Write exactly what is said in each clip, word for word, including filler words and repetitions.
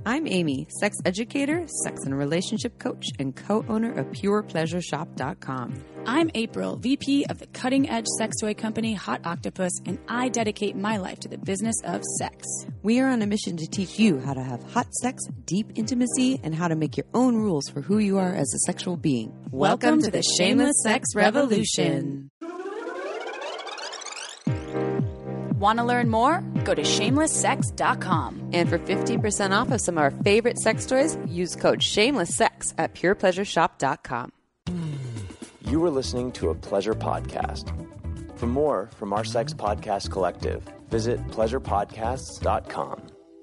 I'm Amy, sex educator, sex and relationship coach, and co-owner of pure pleasure shop dot com. I'm April, V P of the cutting-edge sex toy company Hot Octopus, and I dedicate my life to the business of sex. We are on a mission to teach you how to have hot sex, deep intimacy, and how to make your own rules for who you are as a sexual being. Welcome, Welcome to, to the Shameless Sex Revolution. Want to learn more? Go to shameless sex dot com. And for fifteen percent off of some of our favorite sex toys, use code SHAMELESSSEX at pure pleasure shop dot com. You are listening to a Pleasure Podcast. For more from our Sex Podcast Collective, visit pleasure podcasts dot com.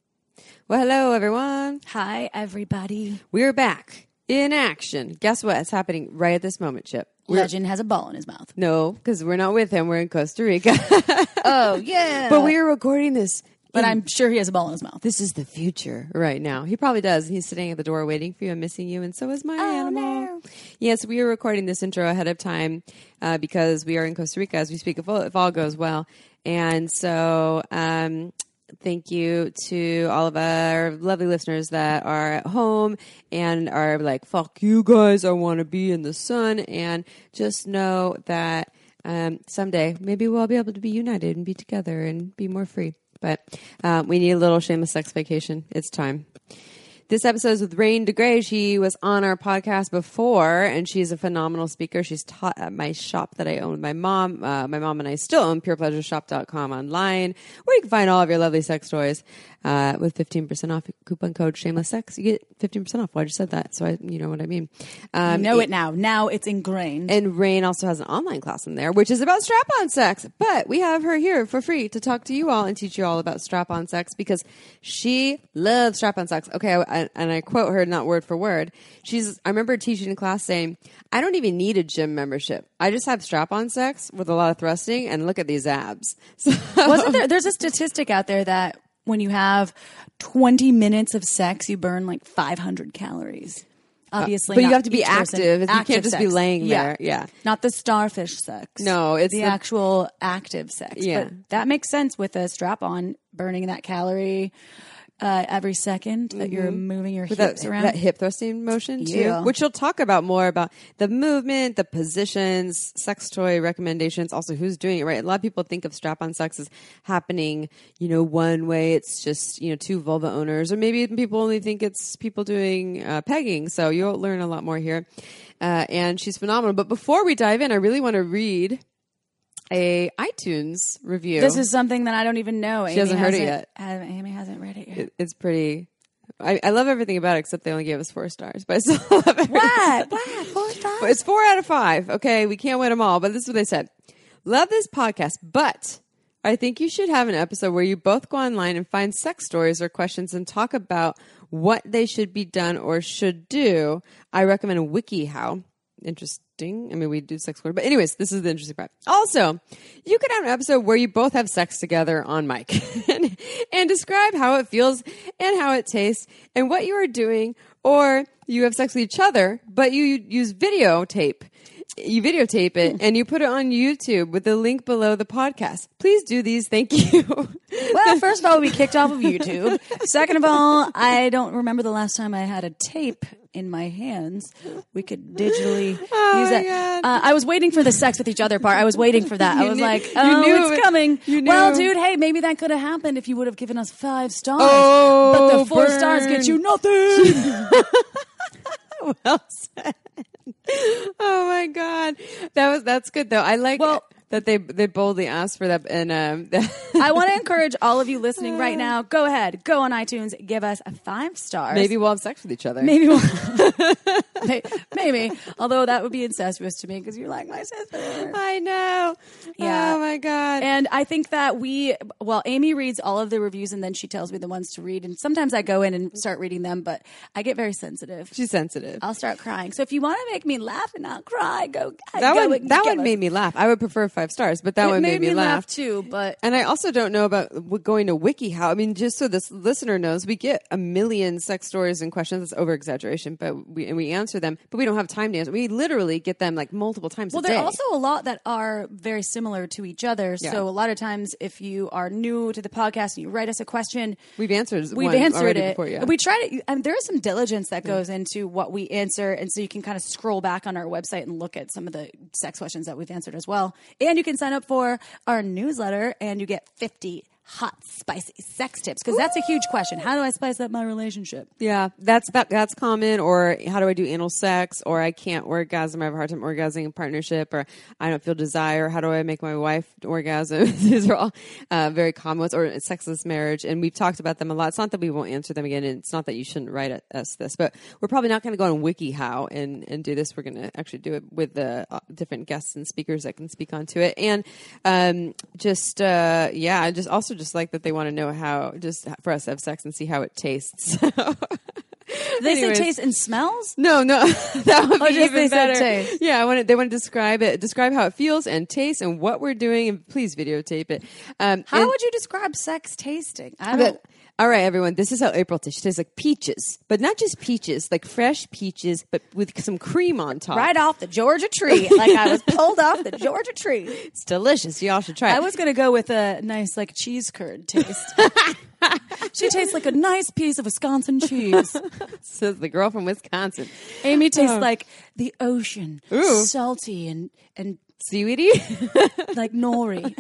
Well, hello, everyone. Hi, everybody. We're back in action. Guess what? It's happening right at this moment, Chip. We're, Legend has a ball in his mouth. No, because we're not with him. We're in Costa Rica. Oh, yeah. But we are recording this. But in, I'm sure he has a ball in his mouth. This is the future right now. He probably does. He's sitting at the door waiting for you and missing you, and so is my oh, animal. No. Yes, we are recording this intro ahead of time uh, because we are in Costa Rica as we speak, if all, if all goes well. And so um, thank you to all of our lovely listeners that are at home and are like, fuck you guys, I want to be in the sun. And just know that um, someday maybe we'll all be able to be united and be together and be more free. But um, we need a little shameless sex vacation. It's time. This episode is with Rain DeGray. She was on our podcast before, and she's a phenomenal speaker. She's taught at my shop that I own with my mom. Uh, my mom and I still own pure pleasure shop dot com online, where you can find all of your lovely sex toys uh, with fifteen percent off. Coupon code SHAMELESSSEX. You get fifteen percent off. Well, I just said that, so I, you know what I mean. Um, you know it, it now. Now it's ingrained. And Rain also has an online class in there, which is about strap-on sex. But we have her here for free to talk to you all and teach you all about strap-on sex because she loves strap-on sex. Okay, I, I, and I quote her, not word for word. She's. I remember teaching in class saying, I don't even need a gym membership. I just have strap-on sex with a lot of thrusting, and look at these abs. So, wasn't there? There's a statistic out there that when you have twenty minutes of sex, you burn like five hundred calories. Obviously, uh, but not you have to be each active. Person. You can't just sex. be laying yeah. there. Yeah, not the starfish sex. No, it's the, the actual active sex. Yeah, but that makes sense with a strap-on burning that calorie. Uh, every second that mm-hmm. you're moving your With hips that, around. That hip thrusting motion, too, yeah. which you'll talk about more about the movement, the positions, sex toy recommendations, also who's doing it, right? A lot of people think of strap-on sex as happening, you know, one way. It's just, you know, two vulva owners, or maybe people only think it's people doing uh, pegging. So you'll learn a lot more here. Uh, and she's phenomenal. But before we dive in, I really want to read a iTunes review. This is something that I don't even know. She Amy hasn't heard it yet. Uh, Amy hasn't read it yet. It, it's pretty. I, I love everything about it except they only gave us four stars, but I still love everything. What? What? Four stars? But it's four out of five. Okay, we can't win them all, but this is what they said. Love this podcast, but I think you should have an episode where you both go online and find sex stories or questions and talk about what they should be done or should do. I recommend WikiHow. Interesting. I mean, we do sex work, but anyways, this is the interesting part. Also, you could have an episode where you both have sex together on mic and, and describe how it feels and how it tastes and what you are doing, or you have sex with each other, but you use videotape. You videotape it and you put it on YouTube with the link below the podcast. Please do these. Thank you. Well, first of all, we kicked off of YouTube. Second of all, I don't remember the last time I had a tape in my hands. We could digitally oh use that. Uh, I was waiting for the sex with each other part. I was waiting for that. You I was knew, like, oh, knew it's it. coming. You knew. Well, dude, hey, maybe that could have happened if you would have given us five stars. Oh, but the four burn. stars get you nothing. Well said. Oh my God, that was that's good though. I like well, that they they boldly asked for that, and um, I want to encourage all of you listening right now. Go ahead, go on iTunes, give us a five stars. Maybe we'll have sex with each other. Maybe we'll. Maybe, although that would be incestuous to me because you're like my sister. I know. Yeah. Oh my God. And I think that we, well, Amy reads all of the reviews and then she tells me the ones to read. And sometimes I go in and start reading them, but I get very sensitive. She's sensitive. I'll start crying. So if you want to make me laugh and not cry, go. That go one. That one us. made me laugh. I would prefer five stars, but that it one made, made me, me laugh. laugh too. But and I also don't know about going to WikiHow. I mean, just so this listener knows, we get a million sex stories and questions. That's over exaggeration, but we and we answer answer them, but we don't have time to answer. We literally get them like multiple times Well, a day. there are also a lot that are very similar to each other. Yeah. So a lot of times, if you are new to the podcast and you write us a question, We've answered we've one answered already it. before, yeah. We try to. Um, there is some diligence that goes into what we answer, and so you can kind of scroll back on our website and look at some of the sex questions that we've answered as well. And you can sign up for our newsletter, and you get fifty hot, spicy sex tips, because that's a huge question. How do I spice up my relationship? Yeah, that's that, that's common. Or how do I do anal sex? Or I can't orgasm. I have a hard time orgasming in partnership. Or I don't feel desire. How do I make my wife orgasm? These are all uh, very common ones. Or sexless marriage. And we've talked about them a lot. It's not that we won't answer them again. And it's not that you shouldn't write us this. But we're probably not going to go on WikiHow and, and do this. We're going to actually do it with the uh, different guests and speakers that can speak onto it. And um, just, uh, yeah, I just also just like that they want to know how, just for us to have sex and see how it tastes. Do they Anyways. say taste and smells? No, no, that would be Oh, just even they said better. taste. Yeah, I want to, they want to describe it, describe how it feels and tastes and what we're doing, and please videotape it. Um, How and- would you describe sex tasting? I but- don't. all right, everyone. This is how April tastes. She tastes like peaches, but not just peaches, like fresh peaches, but with some cream on top. Right off the Georgia tree, like I was pulled off the Georgia tree. It's delicious. Y'all should try it. I was gonna go with a nice like cheese curd taste. She tastes like a nice piece of Wisconsin cheese. Says the girl from Wisconsin. Amy tastes like the ocean, Ooh. salty and and Seaweedy. like nori.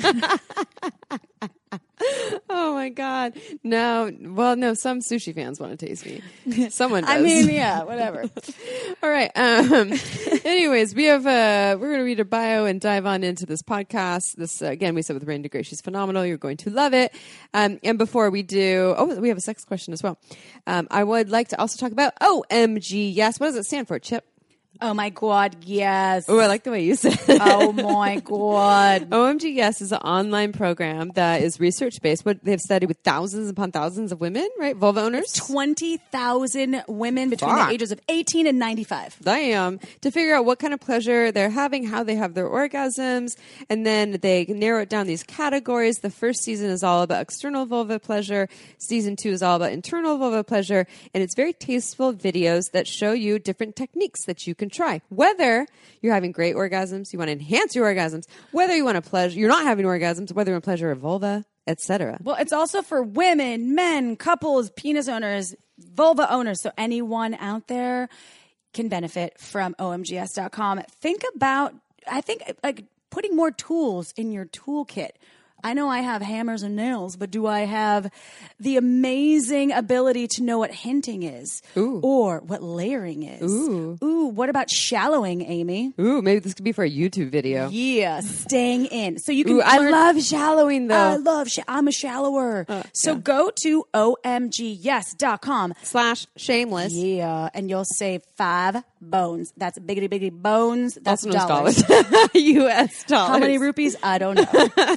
Oh my God. No. Well, no, some sushi fans want to taste me. Someone does. I mean, yeah, whatever. All right. Um, anyways, we have, uh, we're going to read a bio and dive on into this podcast. This, uh, again, we said with Rain DeGray, she's phenomenal. You're going to love it. Um, and before we do, oh, we have a sex question as well. Um, I would like to also talk about O M G Yes. What does it stand for, Chip? Oh my God, yes. Oh, I like the way you said it. Oh my God. O M G Yes is an online program that is research based. What they've studied with thousands upon thousands of women, right? Vulva owners. twenty thousand women between Fuck. the ages of eighteen and ninety-five. Damn, to figure out what kind of pleasure they're having, how they have their orgasms, and then they narrow it down these categories. The first season is all about external vulva pleasure. Season two is all about internal vulva pleasure, and it's very tasteful videos that show you different techniques that you can try. Whether you're having great orgasms, you want to enhance your orgasms, whether you want to pleasure, you're not having orgasms, whether you want to pleasure a vulva, et cetera. Well, it's also for women, men, couples, penis owners, vulva owners. So anyone out there can benefit from O M G S dot com. Think about, I think, like putting more tools in your toolkit. I know I have hammers and nails, but do I have the amazing ability to know what hinting is? Ooh. Or what layering is? Ooh. Ooh, what about shallowing, Amy? Ooh, maybe this could be for a YouTube video. Yeah, staying in. So you can Ooh, I learn- love shallowing though. I love, sh- I'm a shallower. so yeah. go to O M G yes dot com. Slash shameless. Yeah, and you'll save five bones. That's biggity, biggity bones. That's Also known as dollars. dollars. U S dollars. How many rupees? I don't know.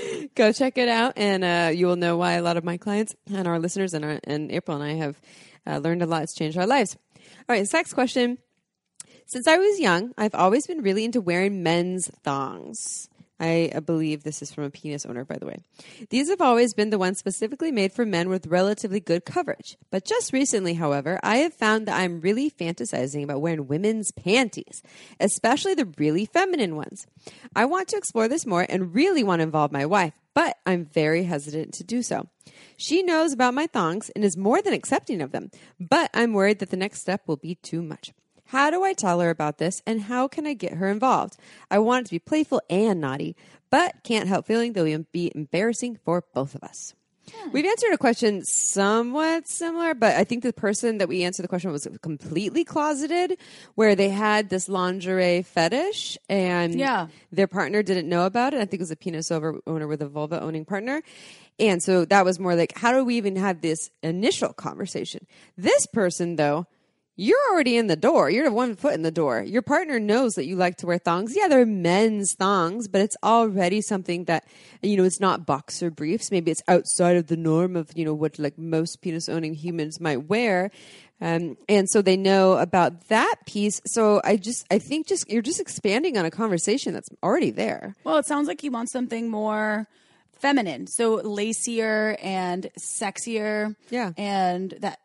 Go check it out, and uh, you will know why a lot of my clients and our listeners and, our, and April and I have uh, learned a lot. It's changed our lives. All right, next question. Since I was young, I've always been really into wearing men's thongs. I uh, believe this is from a penis owner, by the way. These have always been the ones specifically made for men with relatively good coverage. But just recently, however, I have found that I'm really fantasizing about wearing women's panties, especially the really feminine ones. I want to explore this more and really want to involve my wife, but I'm very hesitant to do so. She knows about my thongs and is more than accepting of them, but I'm worried that the next step will be too much. How do I tell her about this, and how can I get her involved? I want it to be playful and naughty, but can't help feeling that it will be embarrassing for both of us. Hmm. We've answered a question somewhat similar, but I think the person that we answered the question was completely closeted, where they had this lingerie fetish, and Yeah. their partner didn't know about it. I think it was a penis over owner with a vulva owning partner. And so that was more like, how do we even have this initial conversation? This person, though, you're already in the door. You're one foot in the door. Your partner knows that you like to wear thongs. Yeah, they're men's thongs, but it's already something that, you know, it's not boxer briefs. Maybe it's outside of the norm of, you know, what like most penis owning humans might wear. Um, and so they know about that piece. So I just, I think just, you're just expanding on a conversation that's already there. Well, it sounds like you want something more feminine, so lacier and sexier. Yeah. And that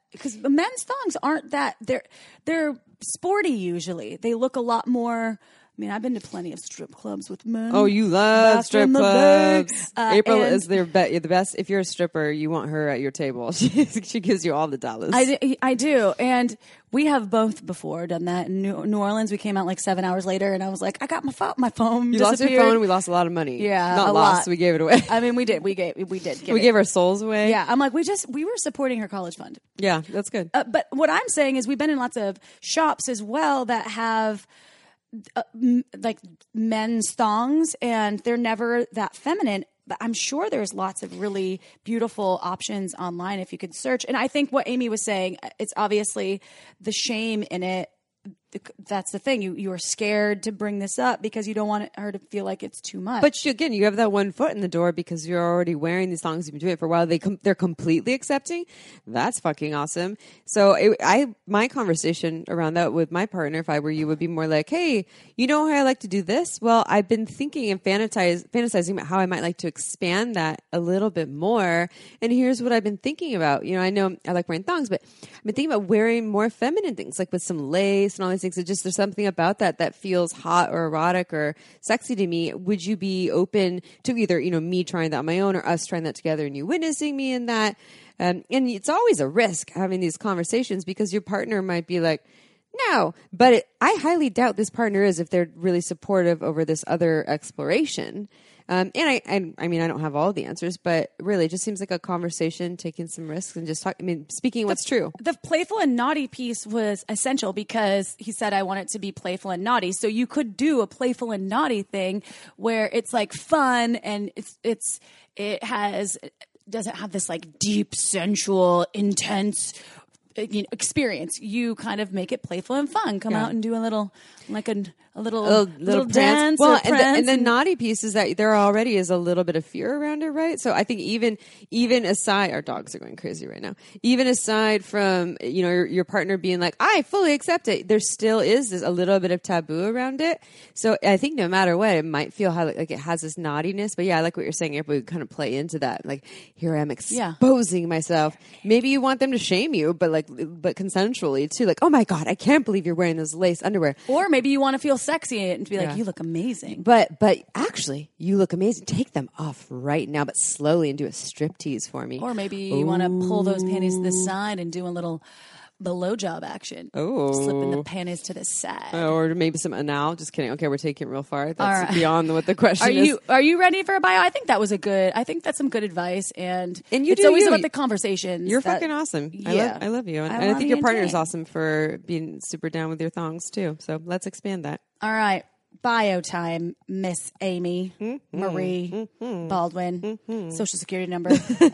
because men's thongs aren't that they're they're sporty usually. They look a lot more. I mean, I've been to plenty of strip clubs with men. Oh, you love Back strip in the clubs. day. Uh, April and- is their be- the best. If you're a stripper, you want her at your table. She, she gives you all the dollars. I, d- I do. And we have both before done that. In New, New Orleans, we came out like seven hours later, and I was like, I got my phone. My phone you lost your disappeared. phone. We lost a lot of money. Yeah, Not a lost. lot. We gave it away. I mean, we did. We gave. We did. Give we it. gave our souls away. Yeah, I'm like, we just we were supporting her college fund. Yeah, that's good. Uh, but what I'm saying is, we've been in lots of shops as well that have uh, m- like men's thongs, and they're never that feminine. But I'm sure there's lots of really beautiful options online if you could search. And I think what Amy was saying, it's obviously the shame in it. That's the thing. You you are scared to bring this up because you don't want her to feel like it's too much. But you, again, you have that one foot in the door because you're already wearing these thongs. You've been doing it for a while. They com- they're completely accepting. That's fucking awesome. So it, I my conversation around that with my partner, if I were you, would be more like, hey, you know how I like to do this? Well, I've been thinking and fantasize, fantasizing about how I might like to expand that a little bit more. And here's what I've been thinking about. You know, I know I like wearing thongs, but I've been thinking about wearing more feminine things, like with some lace and all these things. It just there's something about that that feels hot or erotic or sexy to me. Would you be open to either, you know, me trying that on my own or us trying that together and you witnessing me in that? Um, and it's always a risk having these conversations because your partner might be like, no, but it, I highly doubt this partner is if they're really supportive over this other exploration. Um, and I, I, I mean, I don't have all the answers, but really, it just seems like a conversation, taking some risks, and just talk. I mean, speaking what's true. The playful and naughty piece was essential because he said, I want it to be playful and naughty. So you could do a playful and naughty thing where it's like fun and it's, it's, it has, doesn't have this like deep, sensual, intense, you know, experience. You kind of make it playful and fun. Come Yeah. out and do a little, like a, a little, little, little, little dance. Well, or and the, prance and the naughty piece is that there already is a little bit of fear around it, right? So I think even even aside, our dogs are going crazy right now. Even aside from you know your, your partner being like, I fully accept it, there still is this, a little bit of taboo around it. So I think no matter what, it might feel how, like it has this naughtiness. But yeah, I like what you're saying. April, we kind of play into that. Like here I am exposing yeah. myself. Maybe you want them to shame you, but like but consensually too. Like, oh my god, I can't believe you're wearing those lace underwear. Or maybe you want to feel sexy and to be like, Yeah. you look amazing. But but actually, you look amazing. Take them off right now, but slowly, and do a strip tease for me. Or maybe you want to pull those panties to the side and do a little below job action. Oh. Slipping the panties to the side. Or maybe some anal. Just kidding. Okay, we're taking it real far. That's All right. beyond what the question Are is. you are you ready for a bio? I think that was a good. I think that's some good advice, and And you it's do always you. about the conversations. You're that- fucking awesome. I Yeah. love, I love you. And I I, love think you your partner is too. awesome for being super down with your thongs, too. So let's expand that. All right, bio time, Miss Amy Marie Baldwin, Social Security number.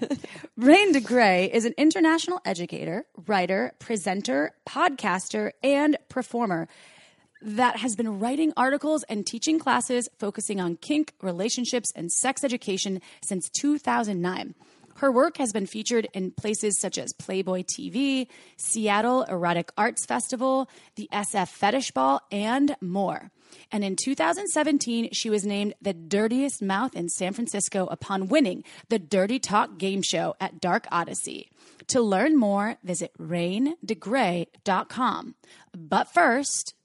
Rain DeGray is an international educator, writer, presenter, podcaster, and performer that has been writing articles and teaching classes focusing on kink, relationships, and sex education since two thousand nine. Her work has been featured in places such as Playboy T V, Seattle Erotic Arts Festival, the S F Fetish Ball, and more. And in two thousand seventeen, she was named the dirtiest mouth in San Francisco upon winning the Dirty Talk game show at Dark Odyssey. To learn more, visit rain de gray dot com. But first...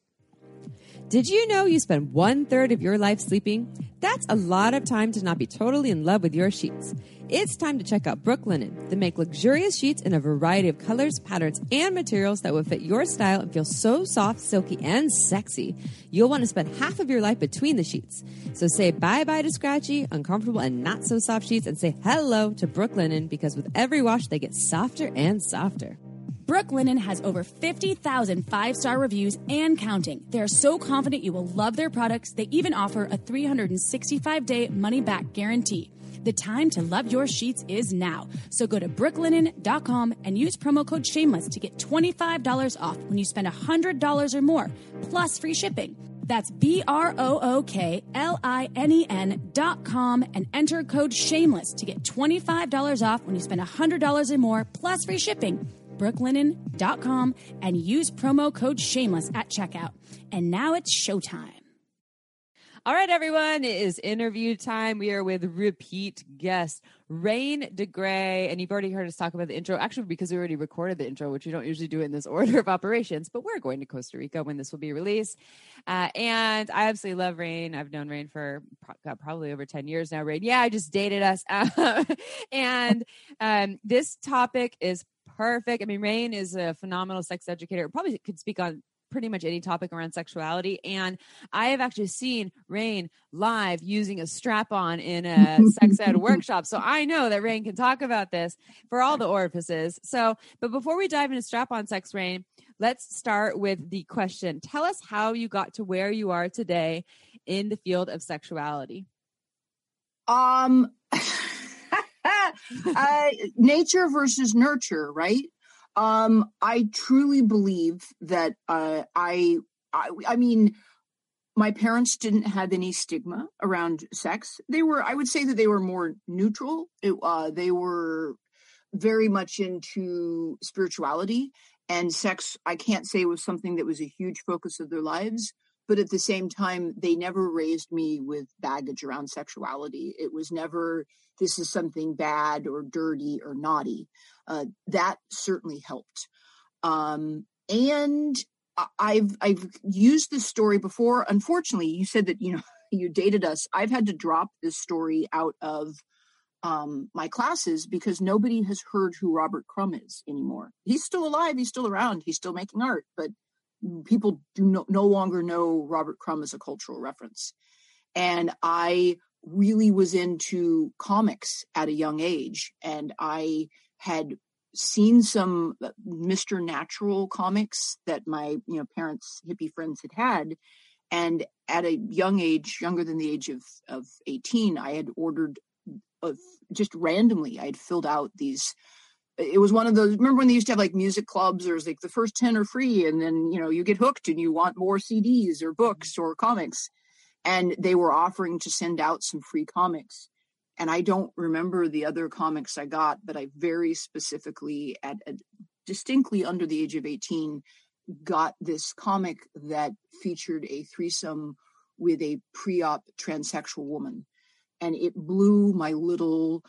Did you know you spend one third of your life sleeping? That's a lot of time to not be totally in love with your sheets. It's time to check out Brooklinen. They make luxurious sheets in a variety of colors, patterns, and materials that will fit your style and feel so soft, silky, and sexy. You'll want to spend half of your life between the sheets. So say bye-bye to scratchy, uncomfortable, and not so soft sheets and say hello to Brooklinen because with every wash, they get softer and softer. Brooklinen has over fifty thousand five-star reviews and counting. They're so confident you will love their products, they even offer a three hundred sixty-five day money-back guarantee. The time to love your sheets is now. So go to brooklinen dot com and use promo code SHAMELESS to get twenty-five dollars off when you spend one hundred dollars or more, plus free shipping. That's B R O O K L I N E N dot com and enter code SHAMELESS to get twenty-five dollars off when you spend one hundred dollars or more, plus free shipping. brooklinen dot com and use promo code SHAMELESS at checkout. And now it's showtime. All right, everyone, it is interview time. We are with repeat guest Rain DeGray, and you've already heard us talk about the intro, actually, because we already recorded the intro, which we don't usually do in this order of operations, but we're going to Costa Rica when this will be released. Uh, and I absolutely love Rain. I've known Rain for pro- probably over ten years now. Rain, yeah, I just dated us. and um, this topic is perfect. I mean, Rain is a phenomenal sex educator. Probably could speak on pretty much any topic around sexuality. And I have actually seen Rain live using a strap-on in a sex ed workshop. So I know that Rain can talk about this for all the orifices. So, but before we dive into strap-on sex, Rain, let's start with the question. Tell us how you got to where you are today in the field of sexuality. Um, uh, nature versus nurture, right? Um, I truly believe that, uh, I, I, I mean, my parents didn't have any stigma around sex. They were, I would say that they were more neutral. It, uh, they were very much into spirituality, and sex, I can't say was something that was a huge focus of their lives, but at the same time, they never raised me with baggage around sexuality. It was never, this is something bad or dirty or naughty. Uh, that certainly helped. Um, and I've, I've used this story before. Unfortunately, you said that, you know, you dated us. I've had to drop this story out of um, my classes because nobody has heard who Robert Crumb is anymore. He's still alive. He's still around. He's still making art, but people do no, no longer know Robert Crumb as a cultural reference. And I really was into comics at a young age. And I had seen some Mister Natural comics that my, you know, parents' hippie friends had had. And at a young age, younger than the age of, of eighteen, I had ordered uh, just randomly, I had filled out these. It was one of those, remember when they used to have like music clubs, or it was like the first ten are free, and then, you know, you get hooked and you want more C Ds or books or comics. And they were offering to send out some free comics. And I don't remember the other comics I got, but I very specifically, at, at distinctly under the age of eighteen, got this comic that featured a threesome with a pre-op transsexual woman. And it blew my little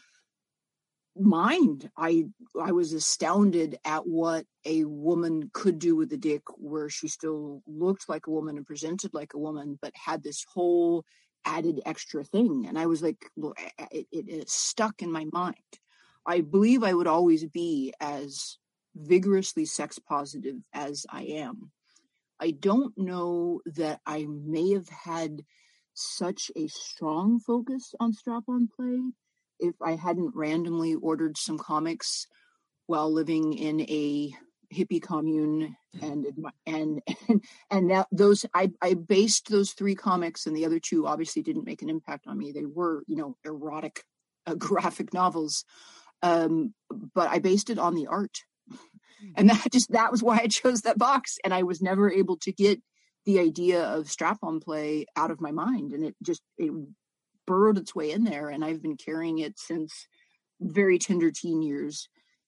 mind. I I was astounded at what a woman could do with a dick, where she still looked like a woman and presented like a woman, but had this whole added extra thing. And I was like, it, it, it stuck in my mind. I believe I would always be as vigorously sex positive as I am. I don't know that I may have had such a strong focus on strap-on play if I hadn't randomly ordered some comics while living in a hippie commune, and and and and that those I I based those three comics, and the other two obviously didn't make an impact on me. They were, you know, erotic, uh, graphic novels, um, but I based it on the art, and that just that was why I chose that box. And I was never able to get the idea of strap-on play out of my mind, and it just it burrowed its way in there, and I've been carrying it since very tender teen years,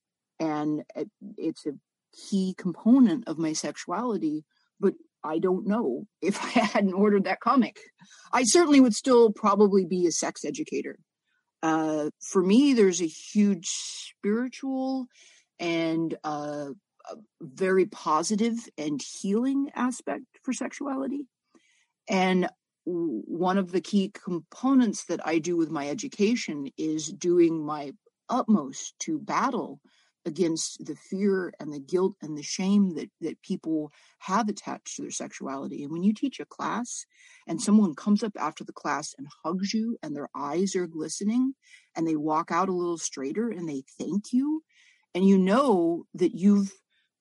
and it, it's a key component of my sexuality. But I don't know if I hadn't ordered that comic. I certainly would still probably be a sex educator. Uh, for me, there's a huge spiritual and uh, a very positive and healing aspect for sexuality. And one of the key components that I do with my education is doing my utmost to battle against the fear and the guilt and the shame that, that people have attached to their sexuality. And when you teach a class and someone comes up after the class and hugs you and their eyes are glistening and they walk out a little straighter and they thank you, and you know that you've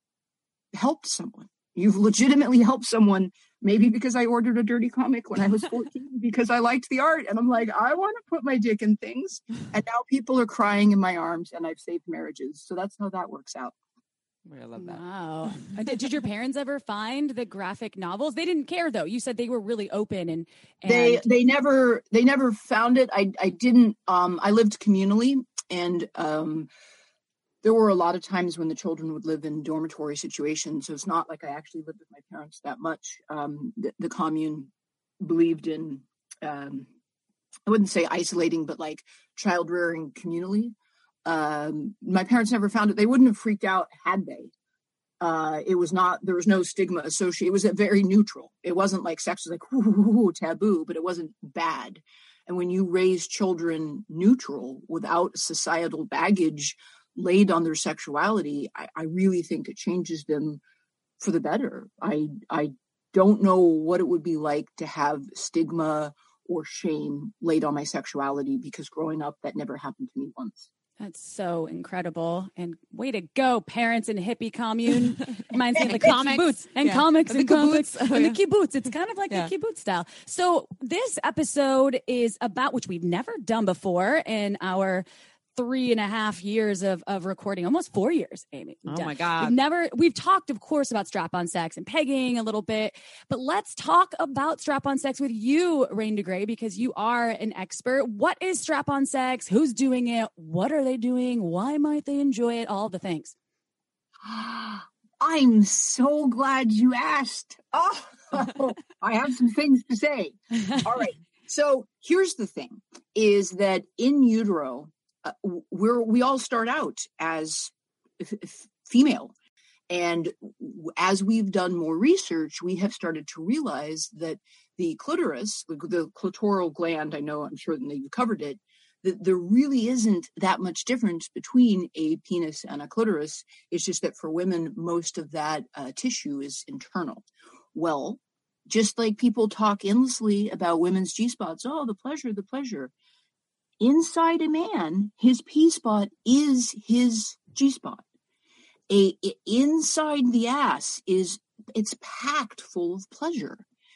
helped someone, you've legitimately helped someone, maybe because I ordered a dirty comic when I was fourteen, because I liked the art. And I'm like, I want to put my dick in things. And now people are crying in my arms and I've saved marriages. So that's how that works out. I love that. Wow. did, did your parents ever find the graphic novels? They didn't care though. You said they were really open and, and... they, they never, they never found it. I, I didn't, um, I lived communally, and, um, there were a lot of times when the children would live in dormitory situations. So it's not like I actually lived with my parents that much. Um, the, the commune believed in um, I wouldn't say isolating, but like child rearing communally. Um, my parents never found it. They wouldn't have freaked out had they. Uh, it was not, there was no stigma associated. It was a very neutral. It wasn't like sex was like, ooh, taboo, but it wasn't bad. And when you raise children neutral without societal baggage laid on their sexuality, I, I really think it changes them for the better. I, I don't know what it would be like to have stigma or shame laid on my sexuality, because growing up, that never happened to me once. That's so incredible. And way to go, parents in hippie commune. Reminds me of like Comics. the kibbutz and Yeah. comics The and comics kibbutz. Oh, and yeah. the kibbutz. It's kind of like Yeah. the kibbutz style. So this episode is about, which we've never done before in our three and a half years of, of recording, almost four years, Amy. We've Oh done. my God. We've never, we've talked, of course, about strap-on sex and pegging a little bit, but let's talk about strap-on sex with you, Rain DeGray, because you are an expert. What is strap-on sex? Who's doing it? What are they doing? Why might they enjoy it? All the things. I'm so glad you asked. Oh, I have some things to say. All right. So here's the thing, is that in utero, uh, we're, we all start out as f- f- female. And as we've done more research, we have started to realize that the clitoris, the, the clitoral gland, I know, I'm sure that you've covered it, that there really isn't that much difference between a penis and a clitoris. It's just that for women, most of that uh, tissue is internal. Well, just like people talk endlessly about women's G-spots, oh, the pleasure, the pleasure. Inside a man, his P-spot is his G-spot. A, a inside the ass is, it's packed full of pleasure.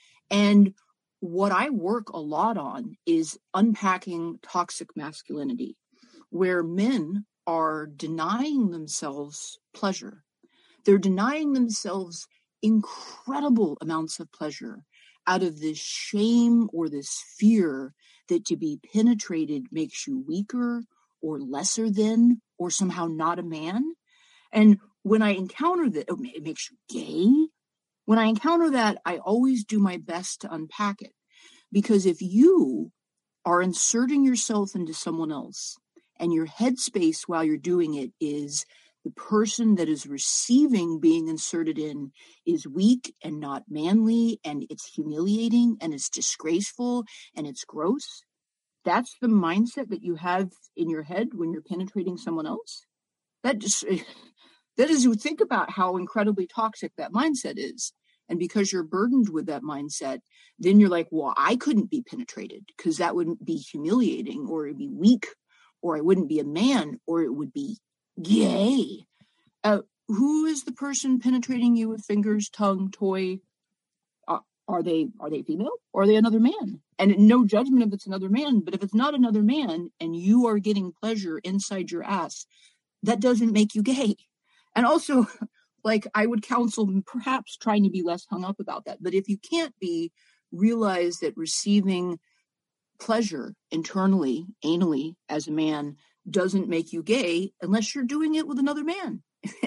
And what I work a lot on is unpacking toxic masculinity, where men are denying themselves pleasure. They're denying themselves incredible amounts of pleasure out of this shame or this fear that to be penetrated makes you weaker or lesser than, or somehow not a man. And when I encounter that, oh, it makes you gay. When I encounter that, I always do my best to unpack it. Because if you are inserting yourself into someone else and your headspace while you're doing it is the person that is receiving being inserted in is weak and not manly, and it's humiliating and it's disgraceful and it's gross, that's the mindset that you have in your head when you're penetrating someone else. That just, that is, you think about how incredibly toxic that mindset is. And because you're burdened with that mindset, then you're like, well, I couldn't be penetrated because that wouldn't be humiliating, or it'd be weak, or I wouldn't be a man, or it would be gay. Uh, who is the person penetrating you with fingers, tongue, toy? Uh, are they are they female, or are they another man? And no judgment if it's another man, but if it's not another man and you are getting pleasure inside your ass, that doesn't make you gay. And also, like, I would counsel perhaps trying to be less hung up about that. But if you can't be, realize that receiving pleasure internally, anally, as a man doesn't make you gay unless you're doing it with another man.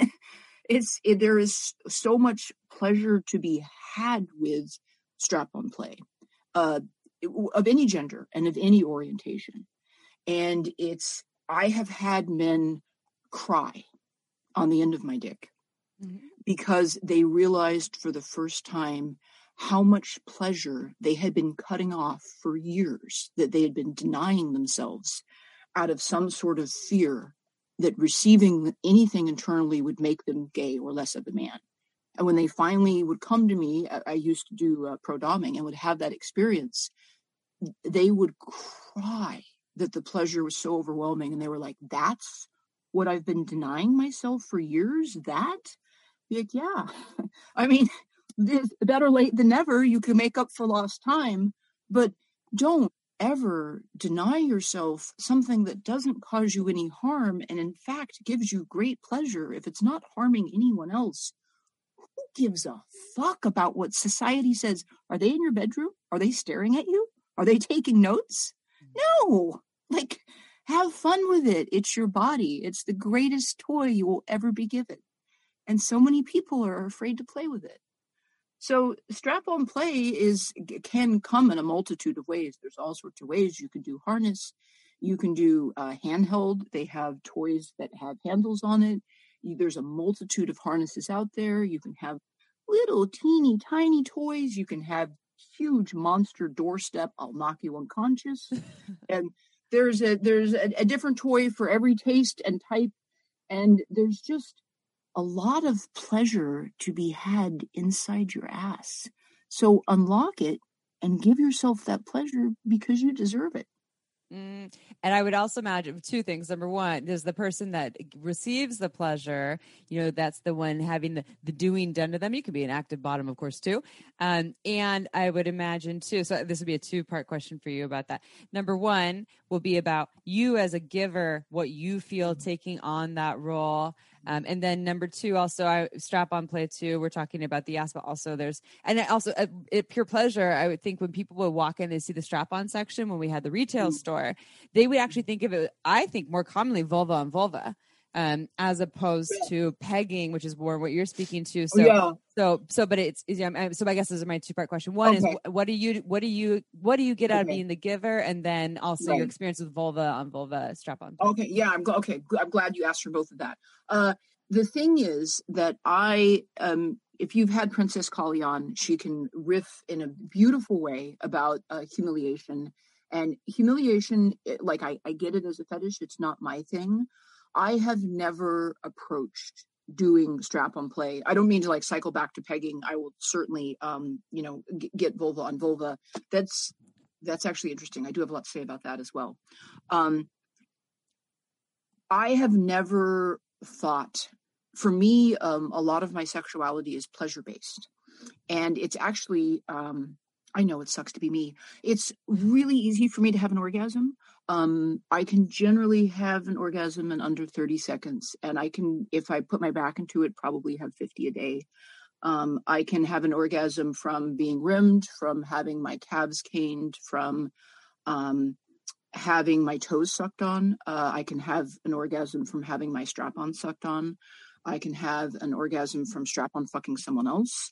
it's it, there is so much pleasure to be had with strap-on play, uh, of any gender and of any orientation. And it's, I have had men cry on the end of my dick. Mm-hmm. Because they realized for the first time how much pleasure they had been cutting off for years, that they had been denying themselves out of some sort of fear that receiving anything internally would make them gay or less of a man. And when they finally would come to me, I, I used to do uh, pro-doming and would have that experience, they would cry that the pleasure was so overwhelming. And they were like, that's what I've been denying myself for years? That? Like, yeah, I mean, better late than never. You can make up for lost time, but don't ever deny yourself something that doesn't cause you any harm and in fact gives you great pleasure. If it's not harming anyone else, who gives a fuck about what society says? Are they in your bedroom? Are they staring at you? Are they taking notes? No, like, have fun with it. It's your body. It's the greatest toy you will ever be given. And so many people are afraid to play with it. So strap-on play is can come in a multitude of ways. There's all sorts of ways. You can do harness. You can do uh, handheld. They have toys that have handles on it. You, there's a multitude of harnesses out there. You can have little teeny tiny toys. You can have huge monster doorstep. I'll knock you unconscious. And there's a there's a, a different toy for every taste and type. And there's just a lot of pleasure to be had inside your ass. So unlock it and give yourself that pleasure because you deserve it. Mm. And I would also imagine two things. Number one, there's the person that receives the pleasure, you know, that's the one having the, the doing done to them. You could be an active bottom, of course, too. Um, and I would imagine, too, so this would be a two-part question for you about that. Number one will be about you as a giver, what you feel taking on that role. Um, and then number two, also, I strap on play too. We're talking about the aspect. Also, there's, and also uh, it, pure pleasure. I would think when people would walk in, they see the strap on section when we had the retail store, they would actually think of it, I think more commonly vulva on vulva, um, as opposed to pegging, which is more what you're speaking to. So, oh, yeah. so, so, but it's, yeah, so I guess this is my two part question. One okay. is what do you, what do you, what do you get out okay. of being the giver? And then also right. your experience with vulva on vulva strap on. Okay. Yeah. I'm okay. I'm glad you asked for both of that. Uh, the thing is that I, um, if you've had Princess Kali on, she can riff in a beautiful way about uh, humiliation and humiliation. Like I, I get it as a fetish. It's not my thing. I have never approached doing strap on play. I don't mean to like cycle back to pegging. I will certainly, um, you know, g- get vulva on vulva. That's, that's actually interesting. I do have a lot to say about that as well. Um, I have never thought, for me, um, a lot of my sexuality is pleasure-based. And it's actually, um, I know it sucks to be me. It's really easy for me to have an orgasm. Um, I can generally have an orgasm in under thirty seconds. And I can, if I put my back into it, probably have fifty a day. Um, I can have an orgasm from being rimmed, from having my calves caned, from um, having my toes sucked on. Uh, I can have an orgasm from having my strap-on sucked on. I can have an orgasm from strap-on fucking someone else.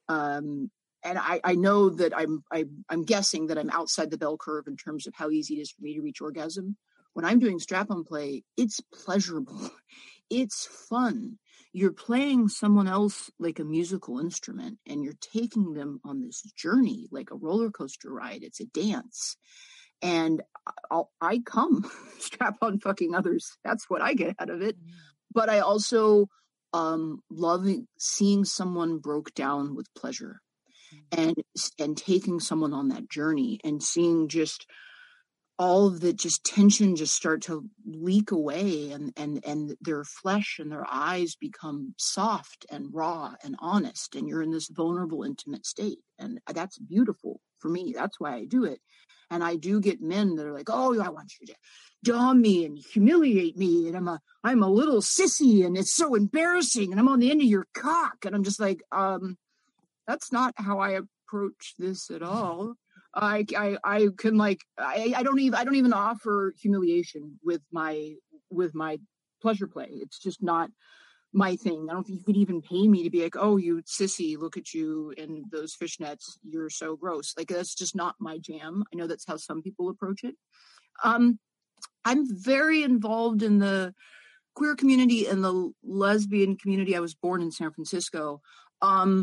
Um, and I, I know that I'm, I, I'm guessing that I'm outside the bell curve in terms of how easy it is for me to reach orgasm. When I'm doing strap-on play, it's pleasurable. It's fun. You're playing someone else like a musical instrument, and you're taking them on this journey like a roller coaster ride. It's a dance. And I'll, I come strap-on fucking others. That's what I get out of it. But I also um, love seeing someone broke down with pleasure, and and taking someone on that journey and seeing just all of the just tension just start to leak away, and and and their flesh and their eyes become soft and raw and honest, and you're in this vulnerable, intimate state, and that's beautiful for me. That's why I do it. And I do get men that are like, oh, I want you to dom me and humiliate me, and I'm a I'm a little sissy, and it's so embarrassing, and I'm on the end of your cock, and I'm just like, um, that's not how I approach this at all. I I I can like I, I don't even I don't even offer humiliation with my with my pleasure play. It's just not my thing. I don't think you could even pay me to be like, oh, you sissy, look at you in those fishnets, you're so gross. Like, that's just not my jam. I know that's how some people approach it. Um, I'm very involved in the queer community and the lesbian community. I was born in San Francisco. Um,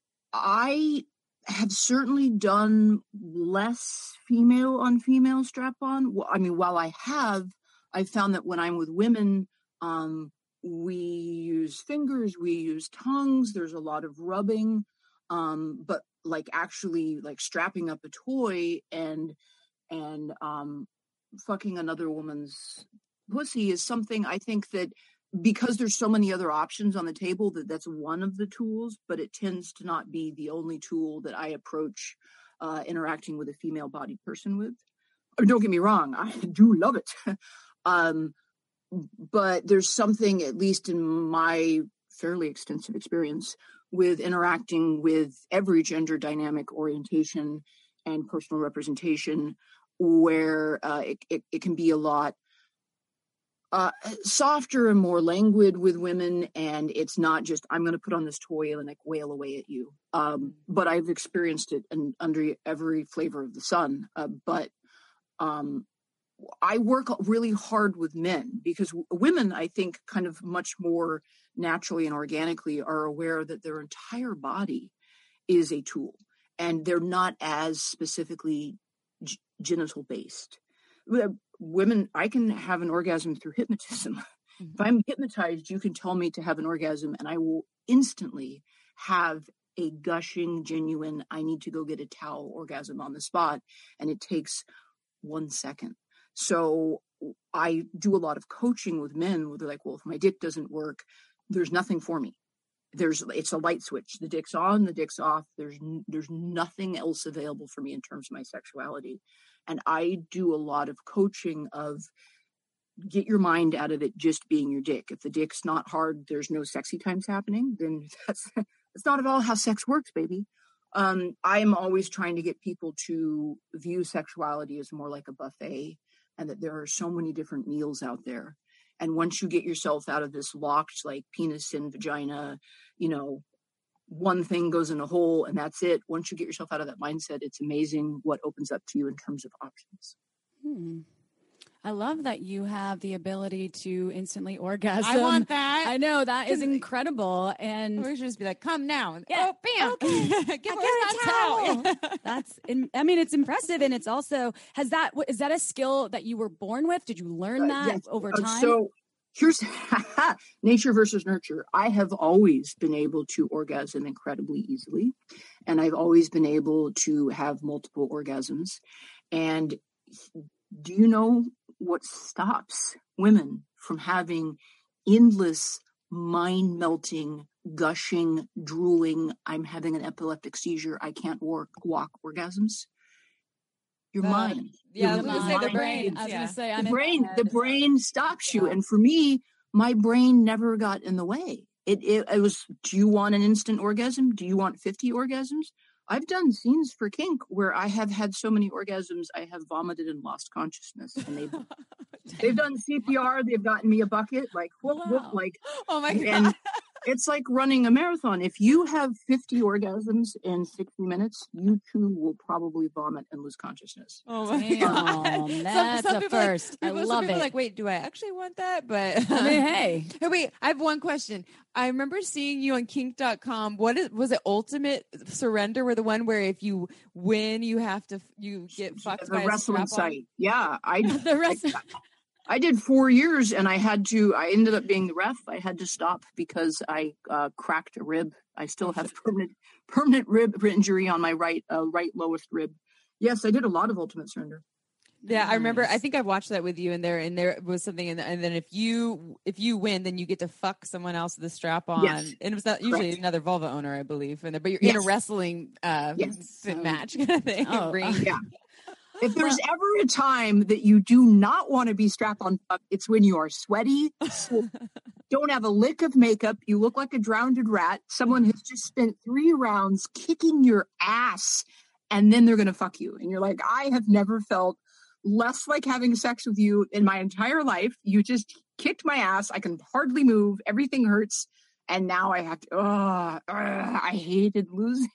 I have certainly done less female on female strap on. I mean, while I have, I found that when I'm with women, um, we use fingers, we use tongues, there's a lot of rubbing, um, but like actually like strapping up a toy and, and, um, fucking another woman's pussy is something I think that, because there's so many other options on the table, that that's one of the tools, but it tends to not be the only tool that I approach uh, interacting with a female-bodied person with. I mean, don't get me wrong, I do love it. um, but there's something, at least in my fairly extensive experience, with interacting with every gender dynamic orientation and personal representation, where uh, it, it, it can be a lot uh, softer and more languid with women. And it's not just, I'm going to put on this toy and like wail away at you. Um, but I've experienced it in, under every flavor of the sun. Uh, but um, I work really hard with men because w- women, I think, kind of much more naturally and organically are aware that their entire body is a tool and they're not as specifically g- genital based. Women, I can have an orgasm through hypnotism. Mm-hmm. If I'm hypnotized, you can tell me to have an orgasm and I will instantly have a gushing, genuine, I need to go get a towel orgasm on the spot. And it takes one second. So I do a lot of coaching with men where they're like, well, if my dick doesn't work, there's nothing for me. There's, it's a light switch. The dick's on, the dick's off. There's, there's nothing else available for me in terms of my sexuality. And I do a lot of coaching of get your mind out of it just being your dick. If the dick's not hard, there's no sexy times happening, then that's, that's not at all how sex works, baby. Um, I'm always trying to get people to view sexuality as more like a buffet and that there are so many different meals out there. And once you get yourself out of this locked, like penis and vagina, you know, one thing goes in a hole and that's it. Once you get yourself out of that mindset, it's amazing what opens up to you in terms of options. Hmm. I love that you have the ability to instantly orgasm. I want that. I know that is incredible. And we should just be like, come now. Yeah. Oh, bam. Okay. Give I her got a that towel. That's, in, I mean, it's impressive. And it's also, has that, is that a skill that you were born with? Did you learn that uh, yes. over time? Uh, so here's nature versus nurture. I have always been able to orgasm incredibly easily. And I've always been able to have multiple orgasms. And do you know what stops women from having endless, mind-melting, gushing, drooling, I'm having an epileptic seizure, I can't walk, walk orgasms? Your uh, mind. Yeah, Your I was going to say the brain. I was yeah. going to say, I'm the brain. The brain stops you. Yeah. And for me, my brain never got in the way. It, it, it was, do you want an instant orgasm? Do you want fifty orgasms? I've done scenes for kink where I have had so many orgasms, I have vomited and lost consciousness. And they've, they've done C P R. They've gotten me a bucket, like, whoop, wow. whoop, like, oh my God. And it's like running a marathon. If you have fifty orgasms in sixty minutes, you too will probably vomit and lose consciousness. Oh my Damn, God. That's some, some a people first. Like, people, I some love people it. Like, wait, do I actually want that? But I mean, hey. Hey, wait, I have one question. I remember seeing you on kink dot com. What is, was it Ultimate Surrender, where the one where if you win, you have to, you get fucked The by wrestling a site. Yeah. I, the rest I, I did four years and I had to, I ended up being the ref. I had to stop because I uh, cracked a rib. I still have permanent, permanent rib injury on my right, uh, right lowest rib. Yes, I did a lot of Ultimate Surrender. Yeah, Nice. I remember. I think I watched that with you, and there, and there was something, in the, and then if you if you win, then you get to fuck someone else with a strap on, Yes. and it was not usually Correct. another vulva owner, I believe, and but you're Yes. in a wrestling uh, Yes. match kind of thing. Oh, ring. Yeah. If there's ever a time that you do not want to be strapped on fuck, it's when you are sweaty, don't have a lick of makeup, you look like a drowned rat, someone has just spent three rounds kicking your ass, and then they're going to fuck you. And you're like, I have never felt less like having sex with you in my entire life. You just kicked my ass. I can hardly move. Everything hurts. And now I have to, oh, uh, I hated losing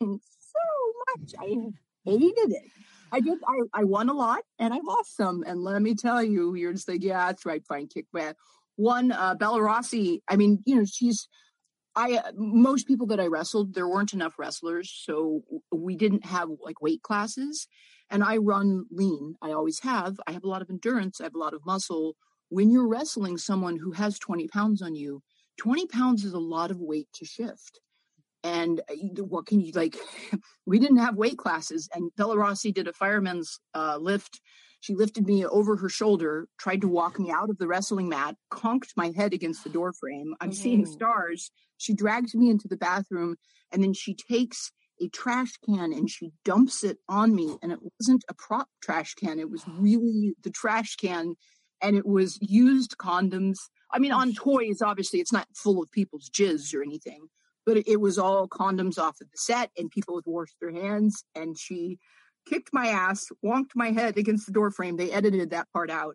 so much. I hated it. I did. I, I won a lot and I lost some. And let me tell you, you're just like, yeah, that's right. Fine. Kick back. One, uh, Bella Rossi. I mean, you know, she's, I, uh, most people that I wrestled, there weren't enough wrestlers. So we didn't have like weight classes. And I run lean. I always have. I have a lot of endurance. I have a lot of muscle. When you're wrestling someone who has twenty pounds on you, twenty pounds is a lot of weight to shift. And what can you, like, we didn't have weight classes. And Bella Rossi did a fireman's uh, lift. She lifted me over her shoulder, tried to walk me out of the wrestling mat, conked my head against the door frame. I'm mm-hmm. seeing stars. She drags me into the bathroom, and then she takes a trash can and she dumps it on me. And it wasn't a prop trash can. It was really the trash can. And it was used condoms. I mean, on toys, obviously, it's not full of people's jizz or anything, but it was all condoms off of the set and people had washed their hands. And she kicked my ass, wonked my head against the door frame. They edited that part out.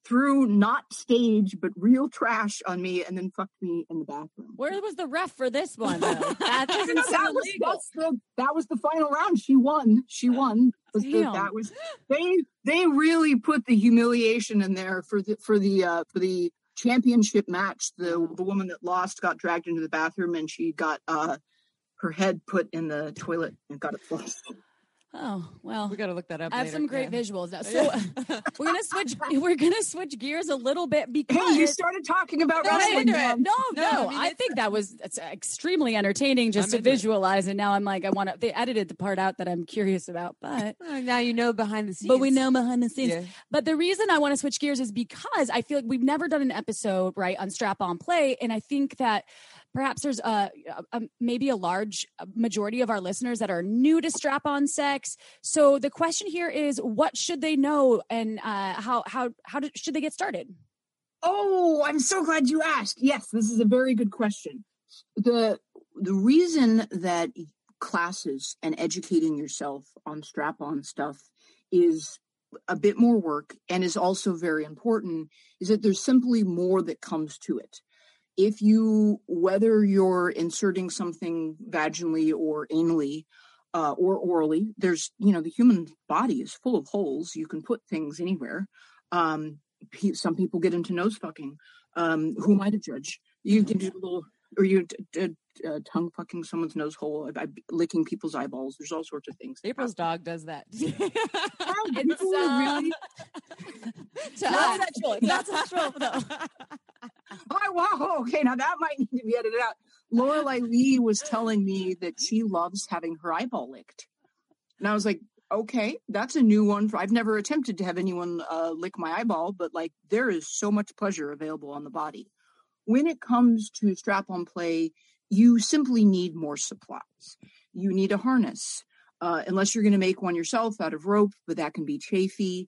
threw not stage but real trash on me and then fucked me in the bathroom. Where was the ref for this one? Though? That doesn't No, sound that was illegal. that's the that was the final round. She won. She won. Was the, Damn. that was they they really put the humiliation in there for the for the uh, for the championship match. The the woman that lost got dragged into the bathroom and she got uh, her head put in the toilet and got it flushed. Oh well, We got to look that up. I have later. some great Yeah. visuals now. So we're gonna switch. We're gonna switch gears a little bit because Hey, you started talking about No, wrestling. into it. um, No, No, no, I mean, I it's- think that was it's extremely entertaining just I'm to into it. visualize. And now I'm like, I want to. They edited the part out that I'm curious about, but Oh, now you know behind the scenes. but we know behind the scenes. Yeah. But the reason I want to switch gears is because I feel like we've never done an episode right on Strap On Play, and I think that perhaps there's a, a maybe a large majority of our listeners that are new to Strap On sex. So the question here is, what should they know, and uh, how how how do, should they get started? Oh, I'm so glad you asked. Yes, this is a very good question. The the reason that classes and educating yourself on strap-on stuff is a bit more work and is also very important is that there's simply more that comes to it. If you, whether you're inserting something vaginally or anally uh, or orally, there's, you know, the human body is full of holes. You can put things anywhere. Um, pe- some people get into nose fucking. Um, who am I to judge? You can do a little, or you d- d- uh, tongue fucking someone's nose hole, by licking people's eyeballs. There's all sorts of things. April's dog does that. Oh, It's, people are uh, really. It's not sexual. It's not sexual though. Oh, wow. Okay, now that might need to be edited out. Lorelei Lee was telling me that she loves having her eyeball licked. And I was like, okay, that's a new one. For, I've never attempted to have anyone uh, lick my eyeball, but like there is so much pleasure available on the body. When it comes to strap-on play, you simply need more supplies. You need a harness, uh, unless you're going to make one yourself out of rope, but that can be chafy.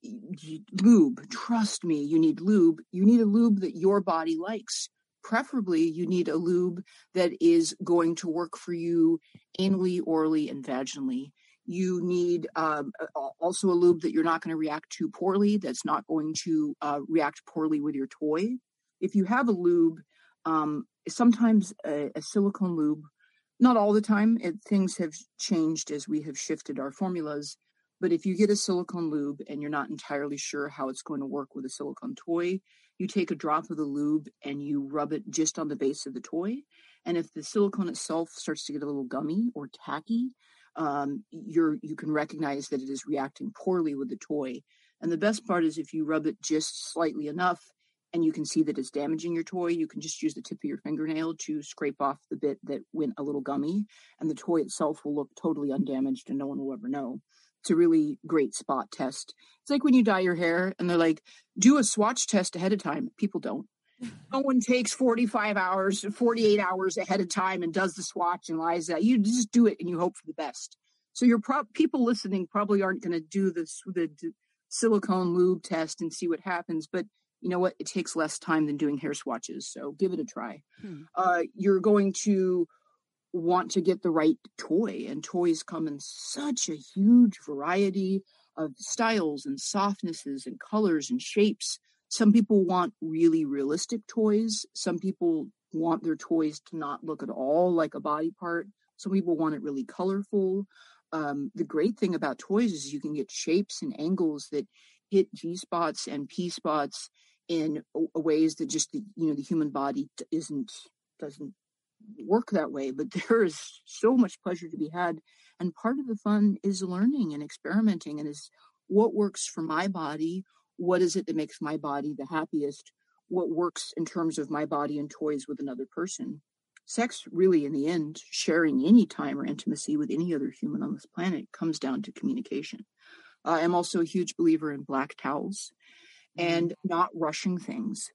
Lube, trust me, you need lube. You need a lube that your body likes. Preferably, you need a lube that is going to work for you anally, orally, and vaginally. You need um, also a lube that you're not going to react to poorly, that's not going to uh, react poorly with your toy. If you have a lube, um, sometimes a, a silicone lube, not all the time, it, things have changed as we have shifted our formulas. But if you get a silicone lube and you're not entirely sure how it's going to work with a silicone toy, you take a drop of the lube and you rub it just on the base of the toy. And if the silicone itself starts to get a little gummy or tacky, um, you're, you can recognize that it is reacting poorly with the toy. And the best part is if you rub it just slightly enough and you can see that it's damaging your toy, you can just use the tip of your fingernail to scrape off the bit that went a little gummy, and the toy itself will look totally undamaged and no one will ever know. It's a really great spot test. It's like when you dye your hair and they're like, do a swatch test ahead of time. People don't. No one takes forty-five hours, forty-eight hours ahead of time and does the swatch and lies that. You just do it and you hope for the best. So your pro- people listening probably aren't going to do this, the d- silicone lube test and see what happens. But you know what? It takes less time than doing hair swatches. So give it a try. Hmm. Uh, you're going to want to get the right toy, and toys come in such a huge variety of styles and softnesses and colors and shapes. Some people want really realistic toys. Some people want their toys to not look at all like a body part. Some people want it really colorful. Um, the great thing about toys is you can get shapes and angles that hit G spots and P spots in o- ways that just the, you know, the human body isn't, doesn't work that way. But there is so much pleasure to be had. And part of the fun is learning and experimenting, and is what works for my body. What is it that makes my body the happiest? What works in terms of my body and toys with another person? Sex, really, in the end, sharing any time or intimacy with any other human on this planet, comes down to communication. Uh, I'm also a huge believer in black towels and not rushing things.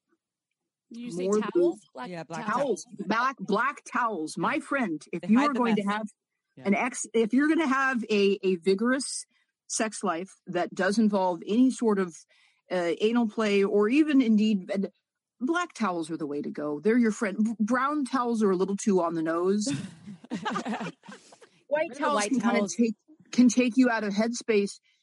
Did you say More towels? Black Yeah, black Towels, black black towels. My friend, if They you hide are the going to mess. have Yeah. an ex, if you're going to have a, a vigorous sex life that does involve any sort of uh, anal play, or even indeed, uh, black towels are the way to go. They're your friend. Brown towels are a little too on the nose. White the towels white can kind of towels. take can take you out of headspace.